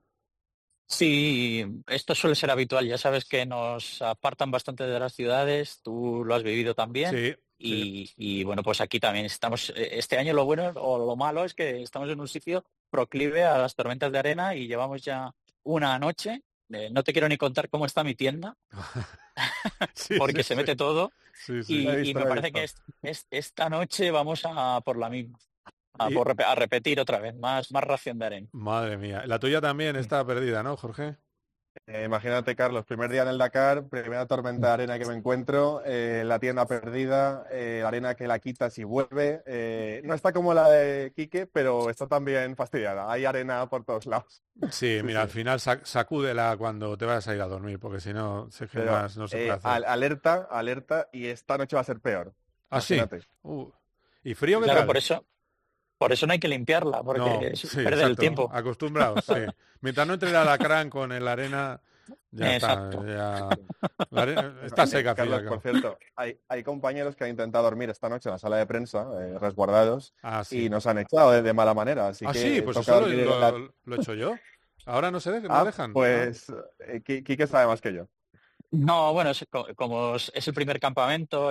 Sí, esto suele ser habitual. Ya sabes que nos apartan bastante de las ciudades, tú lo has vivido también.
Sí.
Y, sí. y bueno, pues aquí también estamos. Este año lo bueno o lo malo es que estamos en un sitio proclive a las tormentas de arena y llevamos ya una noche. Eh, no te quiero ni contar cómo está mi tienda,
sí,
porque
sí,
se mete
sí.
todo.
Sí, sí.
Y,
visto,
y me parece que es, es, esta noche vamos a por la misma. A, y... por, a repetir otra vez, más, más ración de arena.
Madre mía. La tuya también está perdida, ¿no, Jorge?
Eh, imagínate, Carlos, primer día en el Dakar, primera tormenta de arena que me encuentro, eh, la tienda perdida, eh, la arena que la quitas y vuelve. Eh, no está como la de Quique, pero está también fastidiada. Hay arena por todos lados.
Sí, mira, al final sac sacúdela cuando te vayas a ir a dormir, porque si no, se
pero,
más no se puede
eh,
hacer.
Al alerta, alerta, y esta noche va a ser peor.
¿Ah, sí? Uh, ¿Y frío qué
claro,
tal?
por eso... Por eso no hay que limpiarla, porque
no,
es
sí,
perder
exacto.
el tiempo.
Acostumbrados, sí. Mientras no entre el alacrán con el arena, ya
exacto.
está. Ya... La arena está seca.
Carlos,
fría,
por cierto, hay, hay compañeros que han intentado dormir esta noche en la sala de prensa, eh, resguardados,
ah, sí.
y nos han echado de, de mala manera. Así
ah,
que
sí, pues eso lo, lo, lo he hecho yo. Ahora no se dejan,
ah,
no dejan.
Pues eh, Quique sabe más que yo.
No, bueno, es, como es el primer campamento, es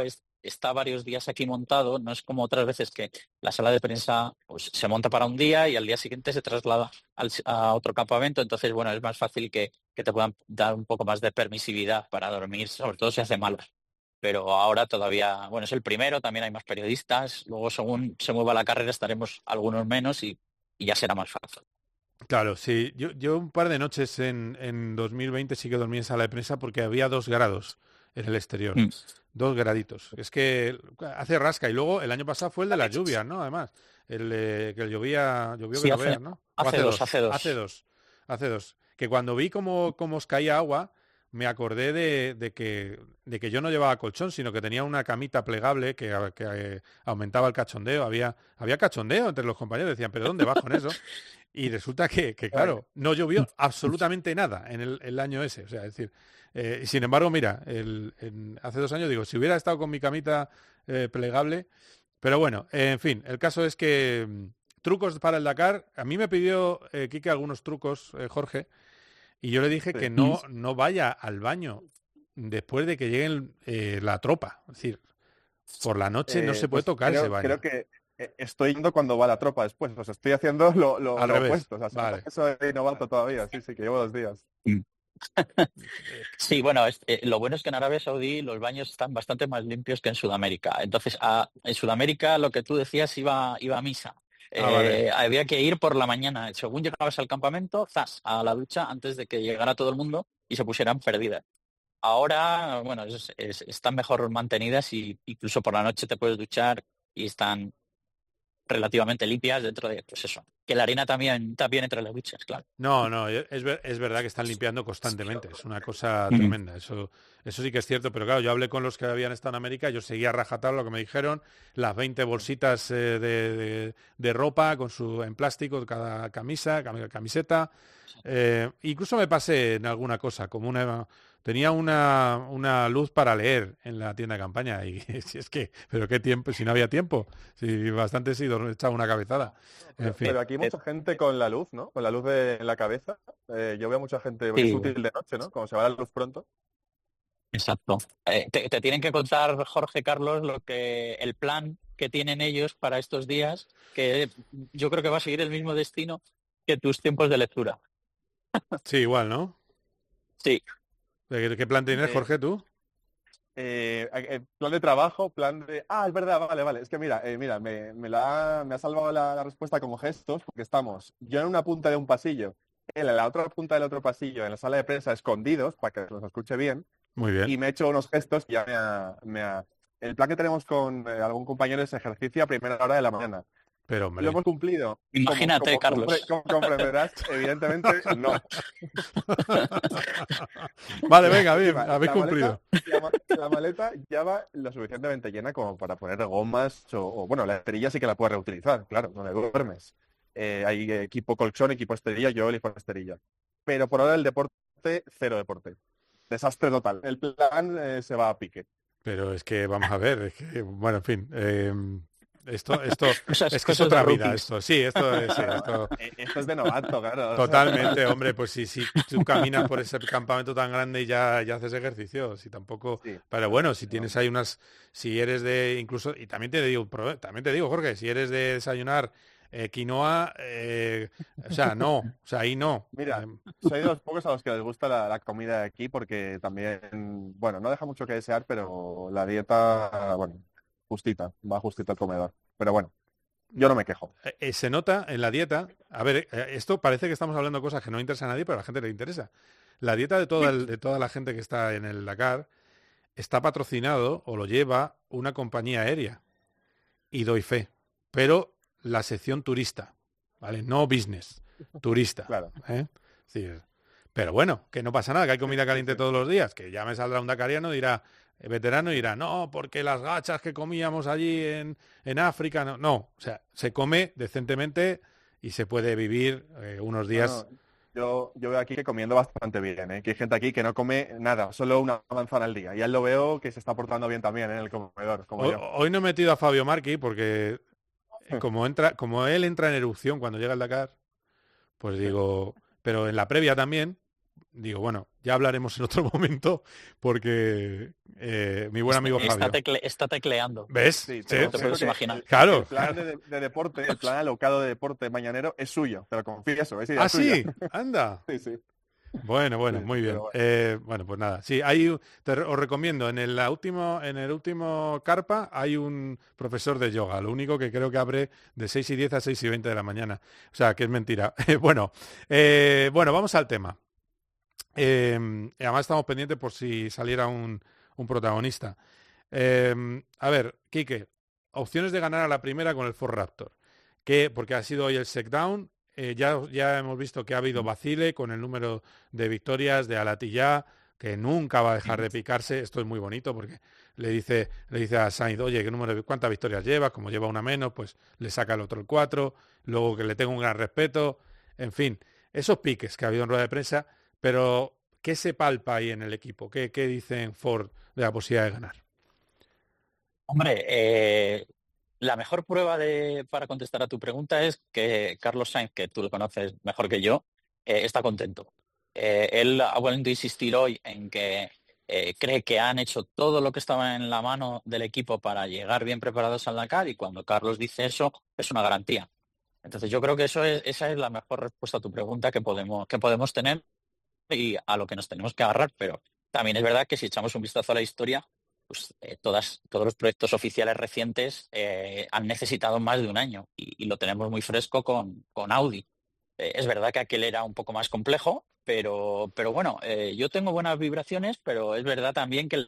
está varios días aquí montado, no es como otras veces que la sala de prensa pues, se monta para un día y al día siguiente se traslada al, a otro campamento, entonces bueno, es más fácil que, que te puedan dar un poco más de permisividad para dormir, sobre todo si hace malo. Pero ahora todavía, bueno, es el primero, también hay más periodistas, luego según se mueva la carrera estaremos algunos menos y, y ya será más fácil.
Claro, sí. Yo, yo un par de noches en, en dos mil veinte sí que dormí en sala de prensa porque había dos grados en el exterior. Mm. Dos graditos. Es que hace rasca. Y luego el año pasado fue el de las lluvias, ¿no? Además, el eh, que llovía, llovió
sí,
que
hace,
no veas, ¿no?
Hace, hace, dos, hace dos.
Hace dos. Hace dos. Que cuando vi cómo, cómo os caía agua, me acordé de, de, que, de que yo no llevaba colchón, sino que tenía una camita plegable que, que eh, aumentaba el cachondeo. Había, había cachondeo entre los compañeros. Decían, ¿pero dónde vas con eso? Y resulta que, que, claro, no llovió absolutamente nada en el, el año ese. O sea, es decir, eh, sin embargo, mira, el, en, hace dos años, digo, si hubiera estado con mi camita eh, plegable... Pero bueno, eh, en fin, el caso es que mmm, trucos para el Dakar. A mí me pidió eh, Quique algunos trucos, eh, Jorge, y yo le dije que no, no vaya al baño después de que llegue eh, la tropa. Es decir, por la noche eh, no se puede pues tocar
creo,
ese baño.
Creo que estoy yendo cuando va la tropa después. O sea, estoy haciendo lo, lo,
Al
lo
revés.
opuesto. O sea,
vale.
Eso es novato todavía. Sí, sí, que llevo dos días.
Sí, bueno, es, eh, lo bueno es que en Arabia Saudí los baños están bastante más limpios que en Sudamérica. Entonces, a, en Sudamérica lo que tú decías iba, iba a misa. Eh, ah, vale. Había que ir por la mañana. Según llegabas al campamento, zas, a la ducha antes de que llegara todo el mundo y se pusieran perdidas. Ahora, bueno, es, es, están mejor mantenidas y incluso por la noche te puedes duchar y están relativamente limpias dentro de, pues eso, que la arena también también entre las duchas, claro.
No, no, es, ver, es verdad que están limpiando constantemente, es una cosa mm. tremenda, eso eso sí que es cierto, pero claro, yo hablé con los que habían estado en América, yo seguía a rajatabla lo que me dijeron, las veinte bolsitas eh, de, de, de ropa con su en plástico, cada camisa, camiseta, eh, incluso me pasé en alguna cosa, como una... Tenía una, una luz para leer en la tienda de campaña y si es que, pero qué tiempo, si no había tiempo, si bastante sí, echaba una cabezada. En fin.
Pero aquí hay mucha gente con la luz, ¿no? Con la luz de, en la cabeza. Eh, yo veo mucha gente, sí. Es útil de noche, ¿no? Como se va la luz pronto.
Exacto. Eh, te, te tienen que contar, Jorge, Carlos, lo que el plan que tienen ellos para estos días, que yo creo que va a seguir el mismo destino que tus tiempos de lectura.
Sí, igual, ¿no?
Sí.
¿De qué plan tienes, Jorge, tú?
Eh, eh, plan de trabajo, plan de... Ah, es verdad, vale, vale. Es que mira, eh, mira, me, me, la, me ha salvado la, la respuesta como gestos, porque estamos yo en una punta de un pasillo, él en la otra punta del otro pasillo, en la sala de prensa, escondidos, para que los escuche bien.
Muy bien.
Y me he hecho unos gestos y ya me ha... Me ha... El plan que tenemos con eh, algún compañero es ejercicio a primera hora de la mañana.
Pero, hombre.
Lo hemos cumplido.
Imagínate,
como, como,
Carlos.
Como, como comprenderás, evidentemente, no.
Vale, venga, bien, habéis
la
cumplido.
Maleta, la, la maleta ya va lo suficientemente llena como para poner gomas o, o bueno, la esterilla sí que la puedes reutilizar, claro, donde duermes. Eh, hay equipo colchón, equipo esterilla, yo elijo esterilla. Pero por ahora el deporte, cero deporte. Desastre total. El plan eh, se va a pique.
Pero es que, vamos a ver, es que, bueno, en fin... Eh... Esto, esto
Cosas,
es que es otra vida, esto, sí, esto es, sí, esto...
esto es de novato, claro.
Totalmente, hombre, pues sí, sí, tú caminas por ese campamento tan grande y ya, ya haces ejercicio, si tampoco, sí. Pero bueno, si tienes ahí unas, si eres de, incluso, y también te digo, también te digo, Jorge, si eres de desayunar eh, quinoa, eh, o sea, no, o sea, ahí no.
Mira, soy de los pocos a los que les gusta la, la comida de aquí porque también, bueno, no deja mucho que desear, pero la dieta, bueno, justita, va justita al comedor. Pero bueno, yo no me quejo.
Eh, se nota en la dieta, a ver, eh, esto parece que estamos hablando de cosas que no interesan a nadie, pero a la gente le interesa. La dieta de toda, el, de toda la gente que está en el Dakar está patrocinado o lo lleva una compañía aérea. Y doy fe. Pero la sección turista, ¿vale? No business, turista.
Claro.
¿eh? Sí, pero bueno, que no pasa nada, que hay comida caliente todos los días, que ya me saldrá un dakariano y dirá... El veterano dirá, no, porque las gachas que comíamos allí en, en África, no, no, o sea, se come decentemente y se puede vivir eh, unos días.
No, no. Yo, yo veo aquí que comiendo bastante bien, ¿eh? Que hay gente aquí que no come nada, solo una manzana al día. Y él lo veo que se está portando bien también en el comedor, como
hoy,
yo.
Hoy no he metido a Fabio Marchi porque como entra, como él entra en erupción cuando llega al Dakar, pues digo, pero en la previa también, digo, bueno, ya hablaremos en otro momento porque eh, mi buen amigo
está,
Fabio...
Tecle, está tecleando.
¿Ves?
Sí,
¿Sí?
No
te puedes imaginar.
Claro.
El plan de, de deporte, el plan alocado de deporte mañanero es suyo, te lo confieso. Es idea
¿Ah,
suya.
sí? Anda.
Sí, sí.
Bueno, bueno,
Sí,
muy bien.
bueno.
Eh, bueno, pues nada. Sí, hay, te, os recomiendo, en el último, en el último carpa hay un profesor de yoga, lo único que creo que abre de seis y diez a seis y veinte de la mañana. O sea, que es mentira. bueno, eh, bueno, vamos al tema. Eh, además estamos pendientes por si saliera un, un protagonista. Eh, a ver, Quique, opciones de ganar a la primera con el Ford Raptor. Que, porque ha sido hoy el checkdown. Eh, ya, ya hemos visto que ha habido vacile con el número de victorias de Alatilla, que nunca va a dejar de picarse. Esto es muy bonito porque le dice, le dice a Sainz, oye, ¿qué número, ¿cuántas victorias llevas? Como lleva una menos, pues le saca el otro el cuatro. Luego que le tengo un gran respeto. En fin, esos piques que ha habido en rueda de prensa, pero ¿qué se palpa ahí en el equipo? ¿Qué, qué dicen Ford de la posibilidad de ganar?
Hombre, eh... la mejor prueba de, para contestar a tu pregunta es que Carlos Sainz, que tú lo conoces mejor que yo, eh, está contento. Eh, él ha vuelto a insistir hoy en que eh, cree que han hecho todo lo que estaba en la mano del equipo para llegar bien preparados al Dakar, y cuando Carlos dice eso es una garantía. Entonces yo creo que eso es, esa es la mejor respuesta a tu pregunta que podemos, que podemos tener y a lo que nos tenemos que agarrar. Pero también es verdad que si echamos un vistazo a la historia, pues eh, todas, todos los proyectos oficiales recientes eh, han necesitado más de un año y, y lo tenemos muy fresco con, con Audi. Eh, es verdad que aquel era un poco más complejo, pero, pero bueno, eh, yo tengo buenas vibraciones, pero es verdad también que el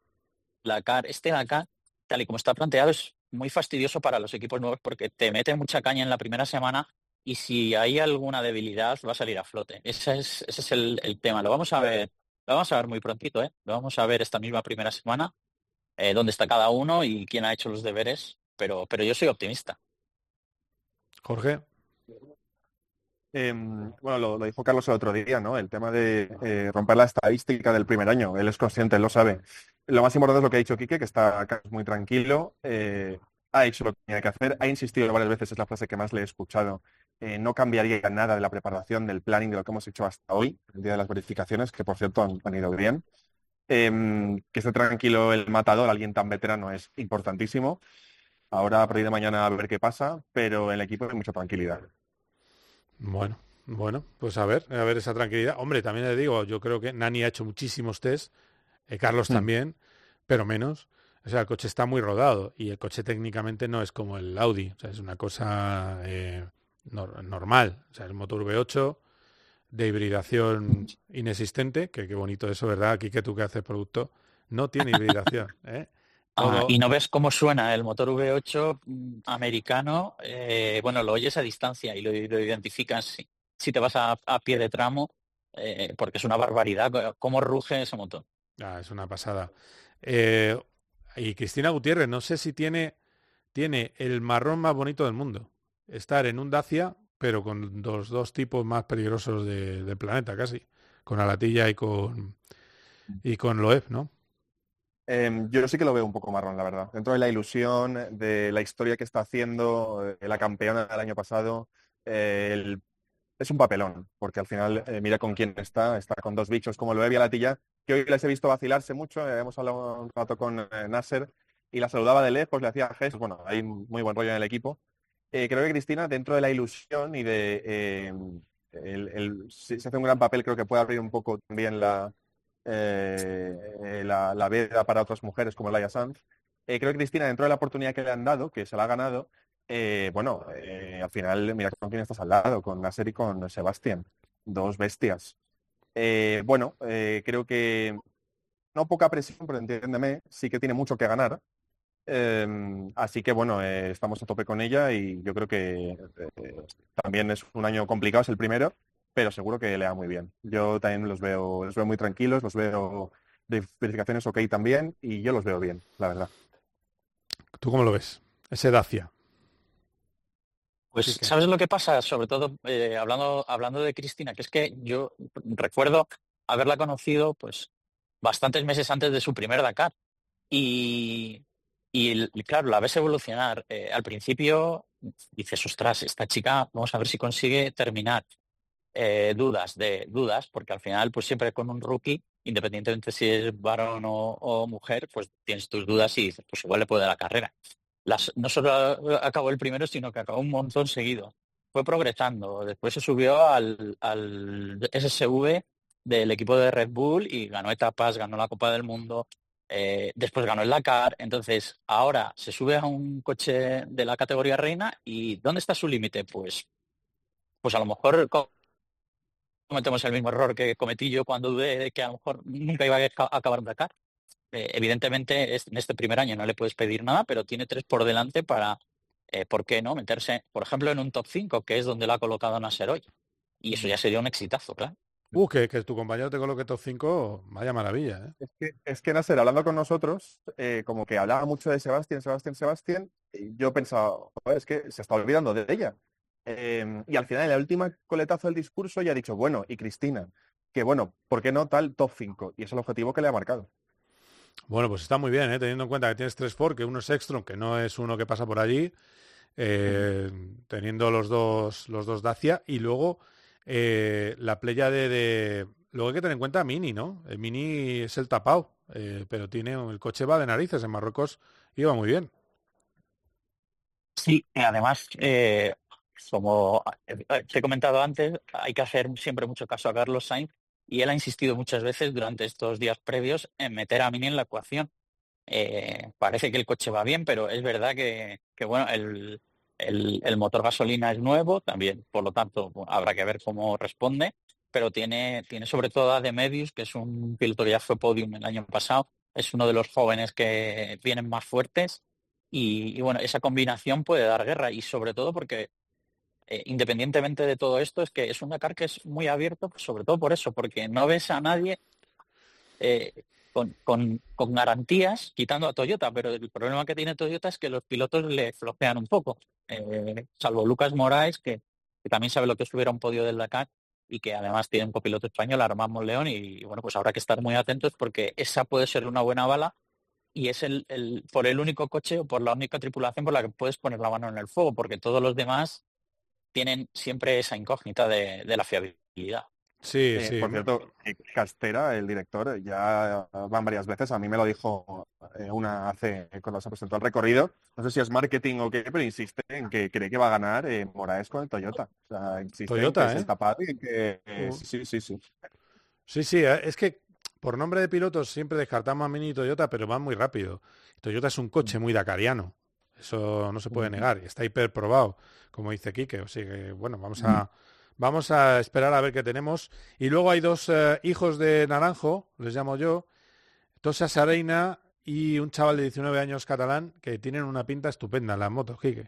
Dakar, este Dakar, tal y como está planteado, es muy fastidioso para los equipos nuevos porque te mete mucha caña en la primera semana y si hay alguna debilidad va a salir a flote. Ese es, ese es el, el tema. Lo vamos a ver, lo vamos a ver muy prontito, ¿eh? Lo vamos a ver esta misma primera semana. Eh, dónde está cada uno y quién ha hecho los deberes, pero, pero yo soy optimista.
Jorge.
Eh, bueno, lo, lo dijo Carlos el otro día, ¿no? El tema de eh, romper la estadística del primer año. Él es consciente, él lo sabe. Lo más importante es lo que ha dicho Quique, que está acá muy tranquilo, eh, ha hecho lo que tenía que hacer, ha insistido varias veces, es la frase que más le he escuchado. Eh, no cambiaría nada de la preparación, del planning, de lo que hemos hecho hasta hoy, el día de las verificaciones, que por cierto han, han ido bien. Eh, que esté tranquilo el matador, alguien tan veterano, es importantísimo. Ahora a partir de mañana a ver qué pasa, pero en el equipo hay mucha tranquilidad.
Bueno, bueno, pues a ver, a ver esa tranquilidad. Hombre, también le digo, yo creo que Nani ha hecho muchísimos test, eh, Carlos mm. también, pero menos. O sea, el coche está muy rodado y el coche técnicamente no es como el Audi, o sea, es una cosa eh, no, normal. O sea, el motor V ocho de hibridación inexistente, que qué bonito eso, ¿verdad? Aquí que tú que haces producto, no tiene hibridación. ¿eh? Todo...
Ah, y no ves cómo suena el motor V ocho americano, eh, bueno, lo oyes a distancia y lo, lo identificas si, si te vas a, a pie de tramo, eh, porque es una barbaridad cómo ruge ese motor.
Ah, es una pasada. Eh, y Cristina Gutiérrez, no sé si tiene, tiene el marrón más bonito del mundo. Estar en un Dacia, pero con los dos tipos más peligrosos de, del planeta, casi. Con Alatilla y con y con Loeb, ¿no?
Eh, yo sí que lo veo un poco marrón, la verdad. Dentro de la ilusión, de la historia que está haciendo, eh, la campeona del año pasado, eh, el, es un papelón, porque al final eh, mira con quién está, está con dos bichos como Loeb y Alatilla, que hoy les he visto vacilarse mucho, eh, hemos hablado un rato con eh, Nasser y la saludaba de lejos, le hacía gestos, bueno, hay muy buen rollo en el equipo. Eh, creo que Cristina, dentro de la ilusión y de... Eh, el, el, si se hace un gran papel, creo que puede abrir un poco también la, eh, la, la veda para otras mujeres como Laia Sanz. Eh, creo que Cristina, dentro de la oportunidad que le han dado, que se la ha ganado, eh, bueno, eh, al final, mira con quién estás al lado, con Nasser y con Sebastián, dos bestias. Eh, bueno, eh, creo que no poca presión, pero entiéndeme, sí que tiene mucho que ganar. Eh, así que bueno, eh, estamos a tope con ella y yo creo que eh, también es un año complicado, es el primero, pero seguro que le va muy bien. Yo también los veo, los veo muy tranquilos, los veo de verificaciones ok también y yo los veo bien, la verdad.
¿Tú cómo lo ves? Ese Dacia.
Pues, sí que... ¿sabes lo que pasa? Sobre todo, eh, hablando, hablando de Cristina, que es que yo recuerdo haberla conocido pues bastantes meses antes de su primer Dakar. Y... Y claro, la ves evolucionar. Eh, al principio dices, ostras, esta chica, vamos a ver si consigue terminar. eh, dudas de dudas, porque al final, pues siempre con un rookie, independientemente si es varón o, o mujer, pues tienes tus dudas y dices, pues igual le puede dar la carrera. Las, no solo acabó el primero, sino que acabó un montón seguido. Fue progresando. Después se subió al, al S S V del equipo de Red Bull y ganó etapas, ganó la Copa del Mundo, eh, después ganó el Dakar. Entonces, ahora se sube a un coche de la categoría reina y ¿dónde está su límite? Pues, pues a lo mejor cometemos el mismo error que cometí yo cuando dudé de que a lo mejor nunca iba a acabar un Dakar. Eh, evidentemente, en este primer año no le puedes pedir nada, pero tiene tres por delante para, eh, ¿por qué no?, meterse, por ejemplo, en un top cinco, que es donde lo ha colocado Nasser hoy. Y eso ya sería un exitazo, claro.
Uh, que, que tu compañero te coloque top cinco, vaya maravilla, ¿eh?
Es que, es que Nasser, hablando con nosotros, eh, como que hablaba mucho de Sebastián, Sebastián, Sebastián, y yo pensaba, joder, es que se está olvidando de ella. Eh, y al final, en la última coletazo del discurso, ya ha dicho, bueno, y Cristina, que bueno, ¿por qué no tal top cinco? Y es el objetivo que le ha marcado.
Bueno, pues está muy bien, ¿eh? Teniendo en cuenta que tienes tres Ford, que uno es Ekstrom, que no es uno que pasa por allí, eh, uh-huh. teniendo los dos los dos Dacia, y luego eh, la playa de, de... Luego hay que tener en cuenta Mini, ¿no? El Mini es el tapao, eh, pero tiene el coche va de narices. En Marruecos iba muy bien.
Sí, además, eh, como te he comentado antes, hay que hacer siempre mucho caso a Carlos Sainz, y él ha insistido muchas veces durante estos días previos en meter a Mini en la ecuación. Eh, parece que el coche va bien, pero es verdad que, que bueno, el, el, el motor gasolina es nuevo también, por lo tanto, bueno, habrá que ver cómo responde, pero tiene, tiene sobre todo a De Medius, que es un piloto que ya fue podium el año pasado, es uno de los jóvenes que vienen más fuertes y, y bueno, esa combinación puede dar guerra y sobre todo porque Eh, independientemente de todo esto, es que es un Dakar que es muy abierto, pues sobre todo por eso, porque no ves a nadie eh, con, con, con garantías, quitando a Toyota, pero el problema que tiene Toyota es que los pilotos le flojean un poco, eh, salvo Lucas Moraes, que, que también sabe lo que es subir a un podio del Dakar y que además tiene un copiloto español, Armand Monleón, y bueno, pues habrá que estar muy atentos porque esa puede ser una buena bala y es el, el por el único coche o por la única tripulación por la que puedes poner la mano en el fuego, porque todos los demás tienen siempre esa incógnita de, de la fiabilidad.
Sí,
eh,
sí.
Por cierto, Castera, el director, ya van varias veces, a mí me lo dijo eh, una hace cuando se presentó el recorrido, no sé si es marketing o qué, pero insiste en que cree que va a ganar eh, Moraes con el Toyota. O sea, insiste
Toyota,
en que
¿eh?
es el tapado y en que... Eh,
uh.
sí, sí, sí.
Sí, sí, es que por nombre de pilotos siempre descartamos a Mini y Toyota, pero van muy rápido. Toyota es un coche muy dakariano. Eso no se puede negar, y está hiper probado, como dice Quique. O sea que, bueno, vamos a, vamos a esperar a ver qué tenemos. Y luego hay dos eh, hijos de Naranjo, les llamo yo, Tosa Sareina y un chaval de diecinueve años catalán, que tienen una pinta estupenda en las motos, Quique.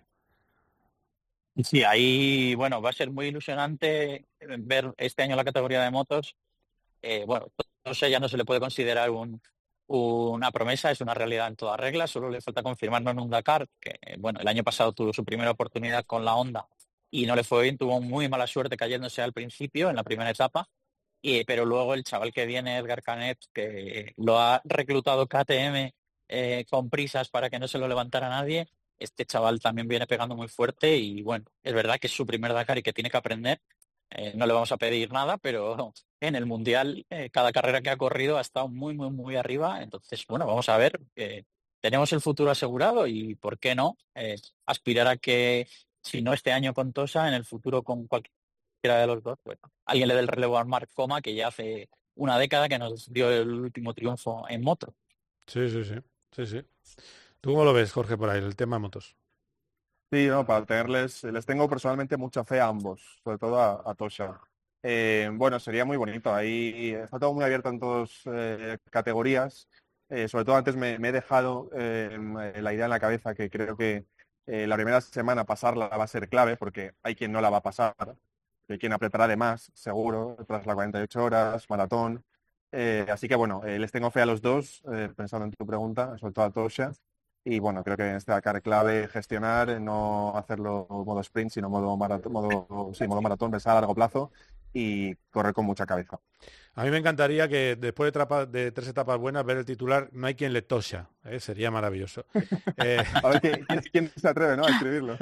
Sí, ahí, bueno, va a ser muy ilusionante ver este año la categoría de motos. Eh, bueno, Tosa ya no se le puede considerar un... una promesa, es una realidad en toda regla, solo le falta confirmarlo en un Dakar, que bueno, el año pasado tuvo su primera oportunidad con la Honda y no le fue bien, tuvo muy mala suerte cayéndose al principio, en la primera etapa, y, pero luego el chaval que viene, Edgar Canet, que lo ha reclutado K T M eh, con prisas para que no se lo levantara nadie, este chaval también viene pegando muy fuerte y bueno, es verdad que es su primer Dakar y que tiene que aprender. Eh, no le vamos a pedir nada, pero en el Mundial eh, cada carrera que ha corrido ha estado muy, muy, muy arriba. Entonces, bueno, vamos a ver. Eh, tenemos el futuro asegurado y, ¿por qué no? Eh, aspirar a que, si no este año con Tosa, en el futuro con cualquiera de los dos, bueno, alguien le dé el relevo a Marc Coma, que ya hace una década que nos dio el último triunfo en moto.
Sí, sí, sí. sí, sí. ¿Tú cómo lo ves, Jorge, por ahí, el tema motos?
Sí, no, para tenerles, les tengo personalmente mucha fe a ambos, sobre todo a, a Tosa. Eh, bueno, sería muy bonito. Ahí está todo muy abierto en todas eh, categorías. Eh, sobre todo antes me, me he dejado eh, la idea en la cabeza que creo que eh, la primera semana pasarla va a ser clave porque hay quien no la va a pasar, hay quien apretará de más, seguro, tras las cuarenta y ocho horas, maratón. Eh, así que bueno, eh, les tengo fe a los dos, eh, pensando en tu pregunta, sobre todo a Tosa. Y bueno, creo que en este Dakar clave gestionar, no hacerlo modo sprint, sino modo maratón, modo, sí, modo maratón, pensar a largo plazo. y correr con mucha cabeza.
A mí me encantaría que después de, trapa, de tres etapas buenas ver el titular "No hay quien le tosha", ¿eh? Sería maravilloso. Eh...
A ver ¿quién, quién se atreve, ¿no?, a escribirlo.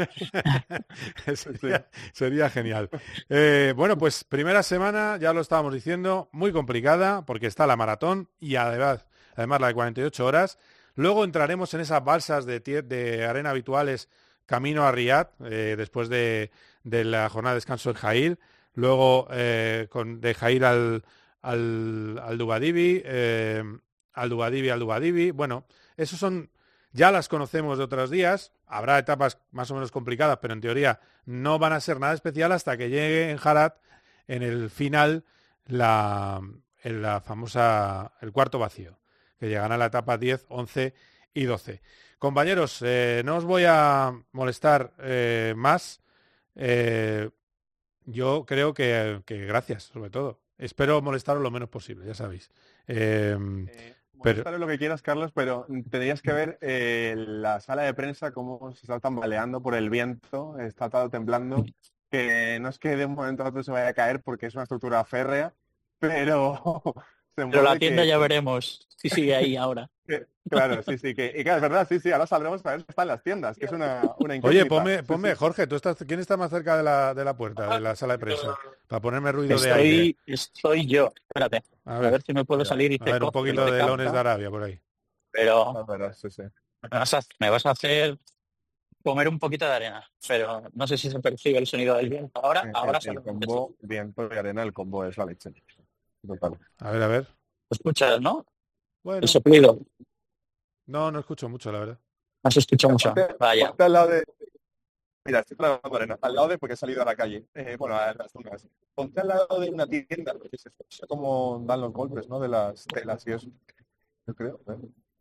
sería, sería genial. Eh, bueno, pues primera semana, ya lo estábamos diciendo, muy complicada porque está la maratón y además, además la de cuarenta y ocho horas. Luego entraremos en esas balsas de, de arena habituales camino a Riad, eh, después de, de la jornada de descanso en Jail. Luego eh, con, de Jail al... al, al Dubadibi, eh, al Dubadibi, al Dubadibi. Bueno, esos son, ya las conocemos de otros días, habrá etapas más o menos complicadas, pero en teoría no van a ser nada especial hasta que llegue en Harat, en el final, la, en la famosa, el cuarto vacío, que llegará a la etapa diez, once y doce. Compañeros, eh, no os voy a molestar eh, más, eh, yo creo que, que gracias, sobre todo. Espero molestaros lo menos posible, ya sabéis. Eh,
eh, pero... lo que quieras, Carlos, pero tendrías que ver eh, la sala de prensa cómo se está tambaleando por el viento, está todo temblando, que no es que de un momento a otro se vaya a caer porque es una estructura férrea, pero...
Pero la tienda que... ya veremos si sigue ahí ahora.
Claro, sí, sí, que, y claro, es verdad, sí, sí, ahora sabremos a ver si están las tiendas, que es una, una incógnita.
Oye, ponme, ponme sí, sí. Jorge, ¿tú estás, ¿quién está más cerca de la, de la puerta, de la sala de prensa? Para ponerme ruido
estoy,
de aire.
Estoy yo, espérate, a ver, a ver si me puedo salir y
a ver, un poquito de, de Leones de Arabia por ahí.
Pero
no, pero sí, sí.
Me, vas a, me vas a hacer comer un poquito de arena, pero no sé si se percibe el sonido del viento. Ahora,
el,
ahora
el, el combo, viento y arena, el combo es la leche. Total.
A ver, a ver.
¿Escuchas, no?
Bueno.
El soplido.
No, no escucho mucho, la verdad.
Has escuchado mucho.
Ponte,
Vaya.
Ponte al lado de... Mira, estoy arena, al lado de porque he salido a la calle. Eh, bueno, a las zonas. Ponte al lado de una tienda, porque se escucha cómo dan los golpes, ¿no? De las telas y eso. Yo creo. ¿eh?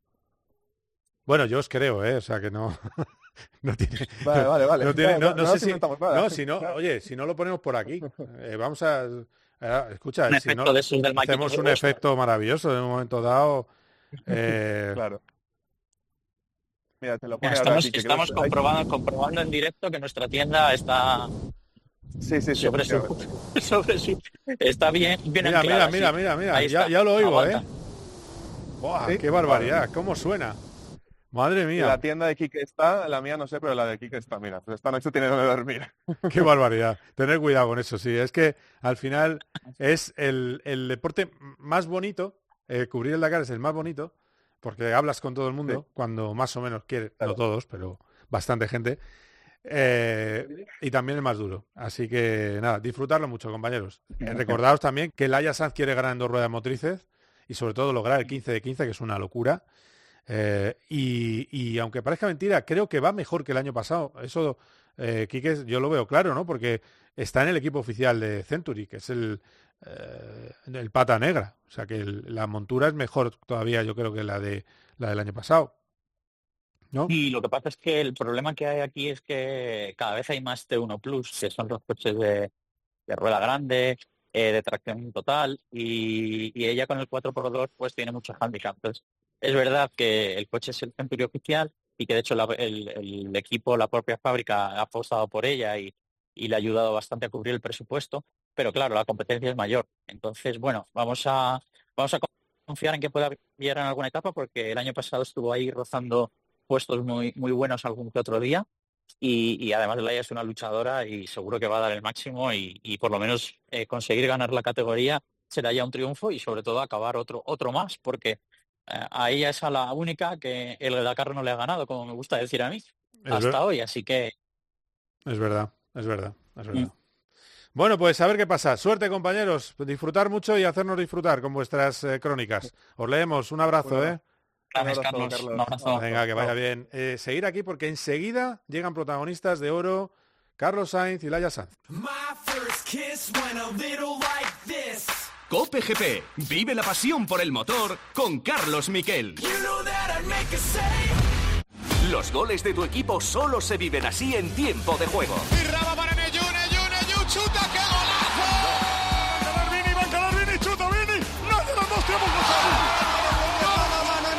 Bueno, yo os creo, ¿eh? O sea que no... no tiene...
Vale, vale, vale.
No, tiene, no, no, no, no sé si...
Nada.
No, si no... Oye, si no lo ponemos por aquí. Eh, vamos a... Eh, escucha,
un
si no,
de esos del
hacemos un efecto maravilloso en un momento dado. Eh...
Claro. Mira, te lo pone
estamos
ahora aquí,
estamos
que
comprobando, comprobando en directo que nuestra tienda está
sí, sí, sí,
sobre,
sí,
su, sobre su está bien, bien
mira,
anclada,
mira,
sí.
mira, mira, mira, ya, ya lo oigo,
Aguanta.
¿eh? ¡Buah,
¿Sí?
qué barbaridad! ¿Cómo suena? Madre mía.
La tienda de Quique está, la mía no sé, pero la de Quique está. Mira, pues esta noche tiene donde dormir.
Qué barbaridad. Tener cuidado con eso, sí. Es que al final es el, el deporte más bonito, eh, cubrir el Dakar es el más bonito, porque hablas con todo el mundo, sí. cuando más o menos quieres, claro. No todos, pero bastante gente, eh, y también el más duro. Así que nada, disfrutarlo mucho, compañeros. Eh, recordaos también que Laia Sanz quiere ganar en dos ruedas motrices, y sobre todo lograr el quince de quince, que es una locura. Eh, y, y aunque parezca mentira, creo que va mejor que el año pasado. Eso, eh, Quique, yo lo veo claro, ¿no? Porque está en el equipo oficial de Century, que es el, eh, el pata negra. O sea que el, la montura es mejor todavía, yo creo, que la de la del año pasado, ¿no?
Y lo que pasa es que el problema que hay aquí es que cada vez hay más T uno Plus, que son los coches de, de rueda grande, eh, de tracción total, y, y ella con el cuatro por dos pues tiene muchos handicaps. Entonces, es verdad que el coche es el Century oficial y que de hecho la, el, el equipo, la propia fábrica ha apostado por ella y, y le ha ayudado bastante a cubrir el presupuesto, pero claro, la competencia es mayor. Entonces, bueno, vamos a vamos a confiar en que pueda llegar en alguna etapa porque el año pasado estuvo ahí rozando puestos muy muy buenos algún que otro día y, y además Laia es una luchadora y seguro que va a dar el máximo y, y por lo menos eh, conseguir ganar la categoría será ya un triunfo y sobre todo acabar otro otro más porque a ella es a la única que el Dakar no le ha ganado, como me gusta decir a mí,
es
hasta
ver...
hoy, así que...
Es verdad, es verdad, es verdad. Mm. Bueno, pues a ver qué pasa. Suerte, compañeros. Disfrutar mucho y hacernos disfrutar con vuestras eh, crónicas. Os leemos. Un abrazo, bueno, ¿eh?
Gracias, Carlos. Carlos. Un abrazo.
Venga, que vaya bien. Eh, seguir aquí porque enseguida llegan protagonistas de oro, Carlos Sainz y Laia Sanz.
Cope G P. Vive la pasión por el motor con Carlos Miquel. Los goles de tu equipo solo se viven así en tiempo de juego.
Y raba para Neyu, Neyu, Neyu, chuta, ¡qué golazo! ¡Va Vini, va a calar Vini, chuta Vini! ¡No de los dos tiempos no sale!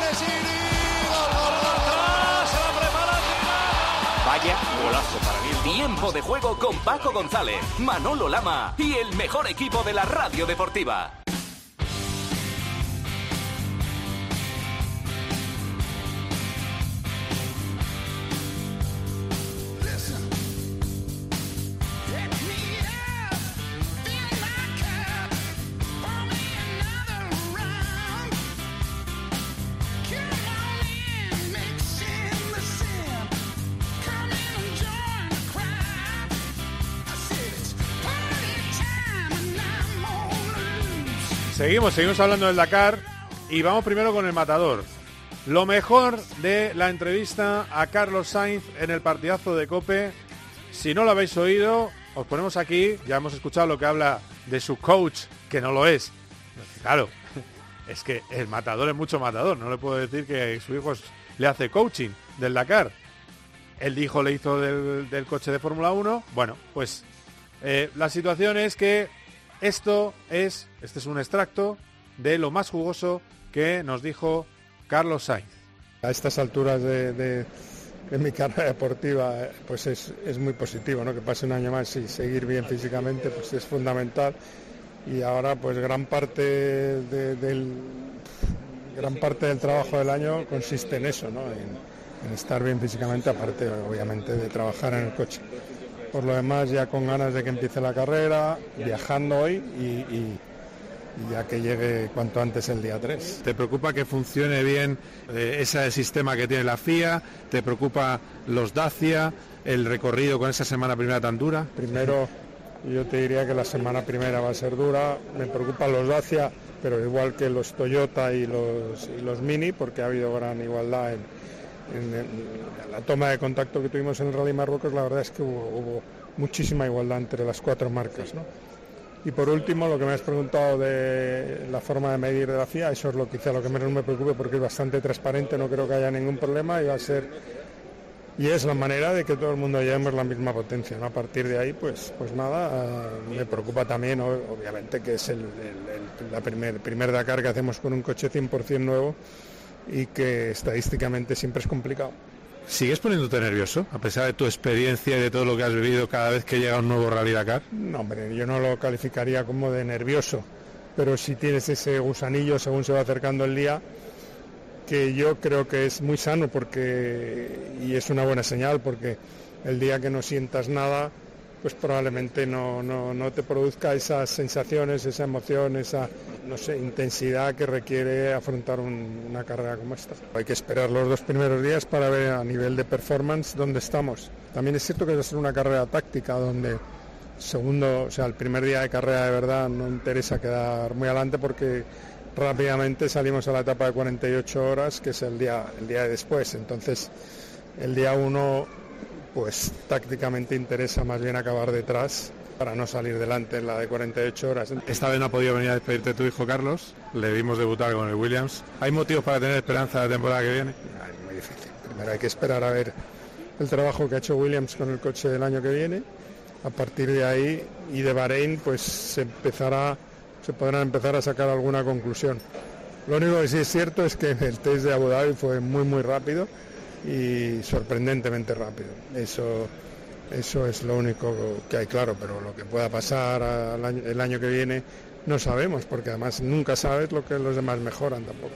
Vaya golazo para mí.
Tiempo de juego con Paco González, Manolo Lama y el mejor equipo de la radio deportiva.
Seguimos, seguimos hablando del Dakar y vamos primero con el matador. Lo mejor de la entrevista a Carlos Sainz en el partidazo de COPE. Si no lo habéis oído, os ponemos aquí. Ya hemos escuchado lo que habla de su coach, que no lo es. Claro, es que el matador es mucho matador. No le puedo decir que su hijo le hace coaching del Dakar. El hijo le hizo del, del coche de Fórmula uno. Bueno, pues eh, la situación es que Esto es, este es un extracto de lo más jugoso que nos dijo Carlos Sainz.
A estas alturas de, de, de mi carrera deportiva, pues es, es muy positivo, ¿no? Que pase un año más y seguir bien físicamente, pues es fundamental. Y ahora, pues gran parte de, del gran parte del trabajo del año consiste en eso, ¿no? En, en estar bien físicamente, aparte, obviamente, de trabajar en el coche. Por lo demás, ya con ganas de que empiece la carrera, viajando hoy y, y, y ya que llegue cuanto antes el día tres.
¿Te preocupa que funcione bien eh, ese sistema que tiene la F I A? ¿Te preocupa los Dacia, el recorrido con esa semana primera tan dura?
Primero, yo te diría que la semana primera va a ser dura. Me preocupan los Dacia, pero igual que los Toyota y los, y los Mini, porque ha habido gran igualdad en... En, en la toma de contacto que tuvimos en el Rally Marruecos, la verdad es que hubo, hubo muchísima igualdad entre las cuatro marcas, ¿no? Y por último, lo que me has preguntado de la forma de medir de la F I A, eso es lo quizá lo que menos me preocupe, porque es bastante transparente, no creo que haya ningún problema y va a ser y es la manera de que todo el mundo llevemos la misma potencia, ¿no? A partir de ahí, pues pues nada, uh, me preocupa también, obviamente, que es el, el, el la primer, primer Dakar que hacemos con un coche cien por ciento nuevo y que estadísticamente siempre es complicado.
¿Sigues poniéndote nervioso, a pesar de tu experiencia y de todo lo que has vivido cada vez que llega un nuevo Rally Dakar?
No, hombre, yo no lo calificaría como de nervioso, pero si tienes ese gusanillo según se va acercando el día, que yo creo que es muy sano porque y es una buena señal, porque el día que no sientas nada, pues probablemente no, no, no te produzca esas sensaciones, esa emoción, esa, no sé, intensidad que requiere afrontar un, una carrera como esta. Hay que esperar los dos primeros días para ver a nivel de performance dónde estamos. También es cierto que va a ser una carrera táctica donde segundo, o sea, el primer día de carrera de verdad no interesa quedar muy adelante porque rápidamente salimos a la etapa de cuarenta y ocho horas, que es el día, el día de después. Entonces, el día uno, pues tácticamente interesa más bien acabar detrás para no salir delante en la de cuarenta y ocho horas.
Esta vez no ha podido venir a despedirte de tu hijo Carlos, le vimos debutar con el Williams. ¿Hay motivos para tener esperanza de la temporada que viene?
Es muy difícil. Primero hay que esperar a ver el trabajo que ha hecho Williams con el coche del año que viene. A partir de ahí y de Bahrein, pues se empezará, se podrán empezar a sacar alguna conclusión. Lo único que sí es cierto es que el test de Abu Dhabi fue muy muy rápido y sorprendentemente rápido. Eso, eso es lo único que hay claro, pero lo que pueda pasar al año, el año que viene no sabemos, porque además nunca sabes lo que los demás mejoran tampoco.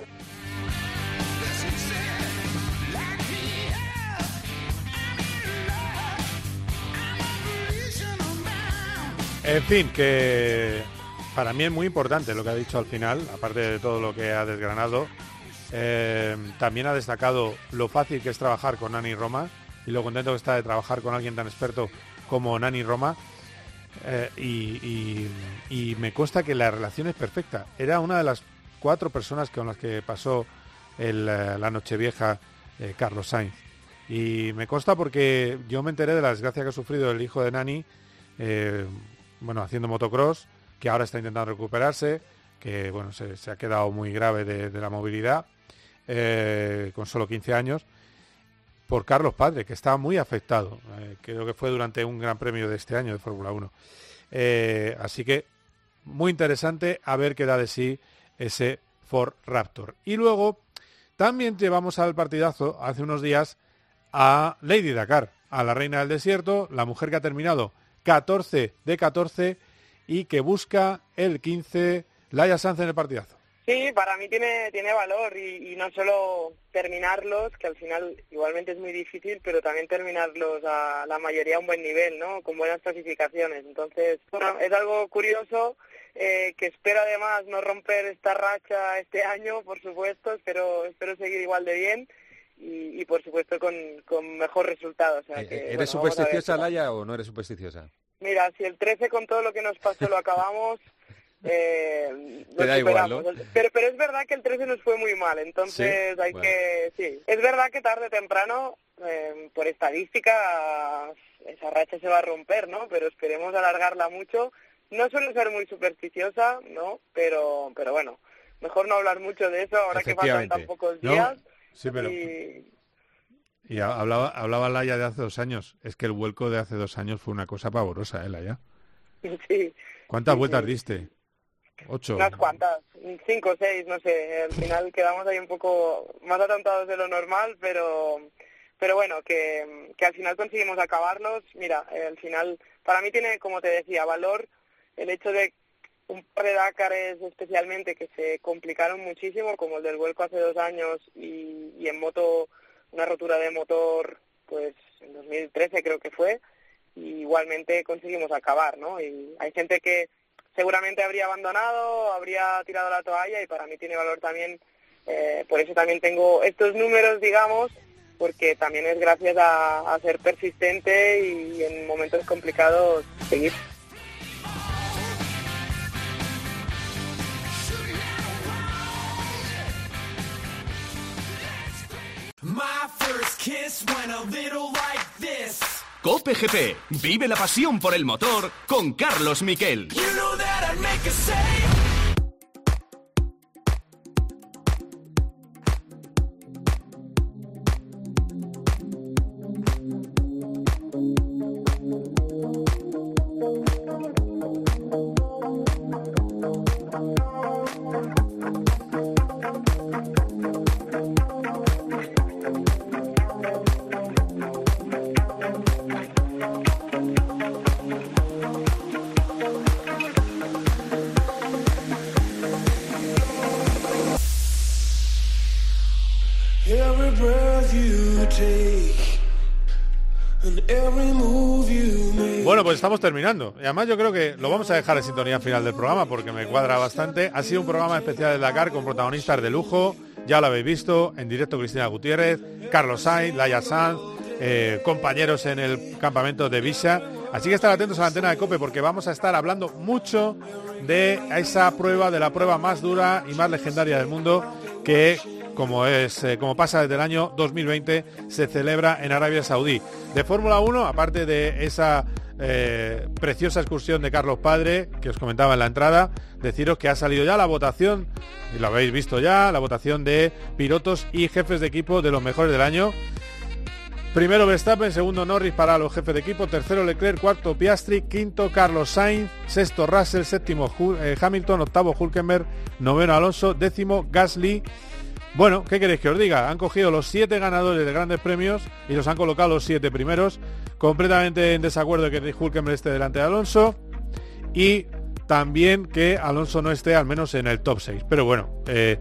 En fin, que para mí es muy importante lo que ha dicho al final, aparte de todo lo que ha desgranado. Eh, también ha destacado lo fácil que es trabajar con Nani Roma y lo contento que está de trabajar con alguien tan experto como Nani Roma. Eh, y, y, y me consta que la relación es perfecta. Era una de las cuatro personas con las que pasó el, la Nochevieja eh, Carlos Sainz. Y me consta porque yo me enteré de la desgracia que ha sufrido el hijo de Nani, eh, bueno, haciendo motocross, que ahora está intentando recuperarse, que bueno, se, se ha quedado muy grave de, de la movilidad, eh, con solo quince años, por Carlos Padre, que estaba muy afectado, eh, creo que fue durante un gran premio de este año de Fórmula uno. Eh, así que muy interesante a ver qué da de sí ese Ford Raptor. Y luego también llevamos al partidazo hace unos días a Lady Dakar, a la reina del desierto, la mujer que ha terminado catorce de catorce y que busca el quince. Laia Sanz en el partidazo.
Sí, para mí tiene tiene valor y, y no solo terminarlos, que al final igualmente es muy difícil, pero también terminarlos a la mayoría a un buen nivel, ¿no? Con buenas clasificaciones. Entonces, bueno, es algo curioso, eh, que espero además no romper esta racha este año, por supuesto, espero espero seguir igual de bien y, y por supuesto con, con mejor resultado. O sea, que,
¿Eres
bueno,
supersticiosa, Laia, o no eres supersticiosa?
Mira, si el trece con todo lo que nos pasó lo acabamos... Eh,
Te da igual, ¿no?
Pero, pero es verdad que el trece nos fue muy mal, entonces ¿sí? hay bueno. que... Sí, es verdad que tarde o temprano, eh, por estadística, esa racha se va a romper, ¿no? Pero esperemos alargarla mucho. No suelo ser muy supersticiosa, ¿no? Pero, pero bueno, mejor no hablar mucho de eso ahora que faltan tan pocos días.
No, sí, pero...
Y...
Y hablaba, hablaba Laia de hace dos años. Es que el vuelco de hace dos años fue una cosa pavorosa, ¿eh, Laia?
Sí.
¿Cuántas
sí,
vueltas
sí.
diste? ¿Ocho?
Unas cuantas, cinco o seis, no sé. Al final quedamos ahí un poco más atontados de lo normal, pero pero bueno, que, que al final conseguimos acabarlos. Mira, eh, al final, para mí tiene, como te decía, valor el hecho de un par de Dakares especialmente que se complicaron muchísimo, como el del vuelco hace dos años y, y en moto, una rotura de motor, pues en dos mil trece creo que fue, y igualmente conseguimos acabar, ¿no? Y hay gente que seguramente habría abandonado, habría tirado la toalla y para mí tiene valor también, eh, por eso también tengo estos números, digamos, porque también es gracias a, a ser persistente y en momentos complicados seguir.
COPE G P. Vive la pasión por el motor con Carlos Miquel.
Bueno, pues estamos terminando. Y además yo creo que lo vamos a dejar en sintonía final del programa porque me cuadra bastante. Ha sido un programa especial del Dakar con protagonistas de lujo. Ya lo habéis visto, en directo Cristina Gutiérrez, Carlos Sainz, Laia Sanz, eh, compañeros en el campamento de Visa. Así que estar atentos a la antena de COPE porque vamos a estar hablando mucho de esa prueba, de la prueba más dura y más legendaria del mundo que... como es eh, como pasa desde el año dos mil veinte, se celebra en Arabia Saudí. De Fórmula uno, aparte de esa eh, preciosa excursión de Carlos Padre, que os comentaba en la entrada, deciros que ha salido ya la votación, y lo habéis visto ya, la votación de pilotos y jefes de equipo de los mejores del año. Primero Verstappen, segundo Norris para los jefes de equipo, tercero Leclerc, cuarto Piastri, quinto Carlos Sainz, sexto Russell, séptimo eh, Hamilton, octavo Hülkenberg, noveno Alonso, décimo Gasly. Bueno, ¿qué queréis que os diga? Han cogido los siete ganadores de grandes premios y los han colocado los siete primeros, completamente en desacuerdo de que Hülkenberg esté delante de Alonso y también que Alonso no esté al menos en el top seis. Pero bueno, eh,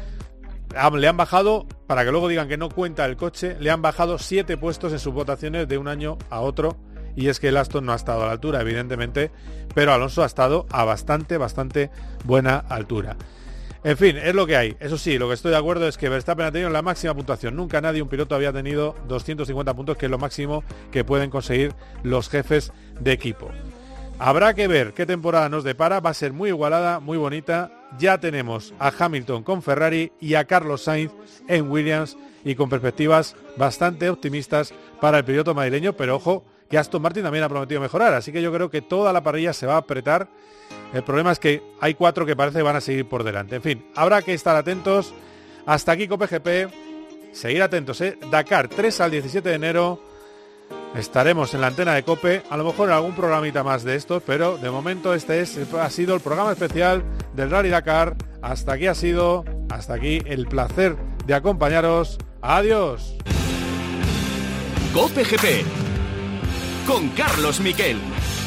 le han bajado, para que luego digan que no cuenta el coche, le han bajado siete puestos en sus votaciones de un año a otro. Y es que el Aston no ha estado a la altura, evidentemente, pero Alonso ha estado a bastante, bastante buena altura. En fin, es lo que hay. Eso sí, lo que estoy de acuerdo es que Verstappen ha tenido la máxima puntuación. Nunca nadie, un piloto, había tenido doscientos cincuenta puntos, que es lo máximo que pueden conseguir los jefes de equipo. Habrá que ver qué temporada nos depara. Va a ser muy igualada, muy bonita. Ya tenemos a Hamilton con Ferrari y a Carlos Sainz en Williams y con perspectivas bastante optimistas para el piloto madrileño. Pero ojo, que Aston Martin también ha prometido mejorar. Así que yo creo que toda la parrilla se va a apretar. El problema es que hay cuatro que parece que van a seguir por delante. En fin, habrá que estar atentos. Hasta aquí COPE G P. Seguir atentos, ¿eh? Dakar, tres al diecisiete de enero. Estaremos en la antena de COPE. A lo mejor en algún programita más de estos, pero de momento este es, ha sido el programa especial del Rally Dakar. Hasta aquí ha sido, hasta aquí el placer de acompañaros. Adiós.
Cope G P con Carlos Miquel.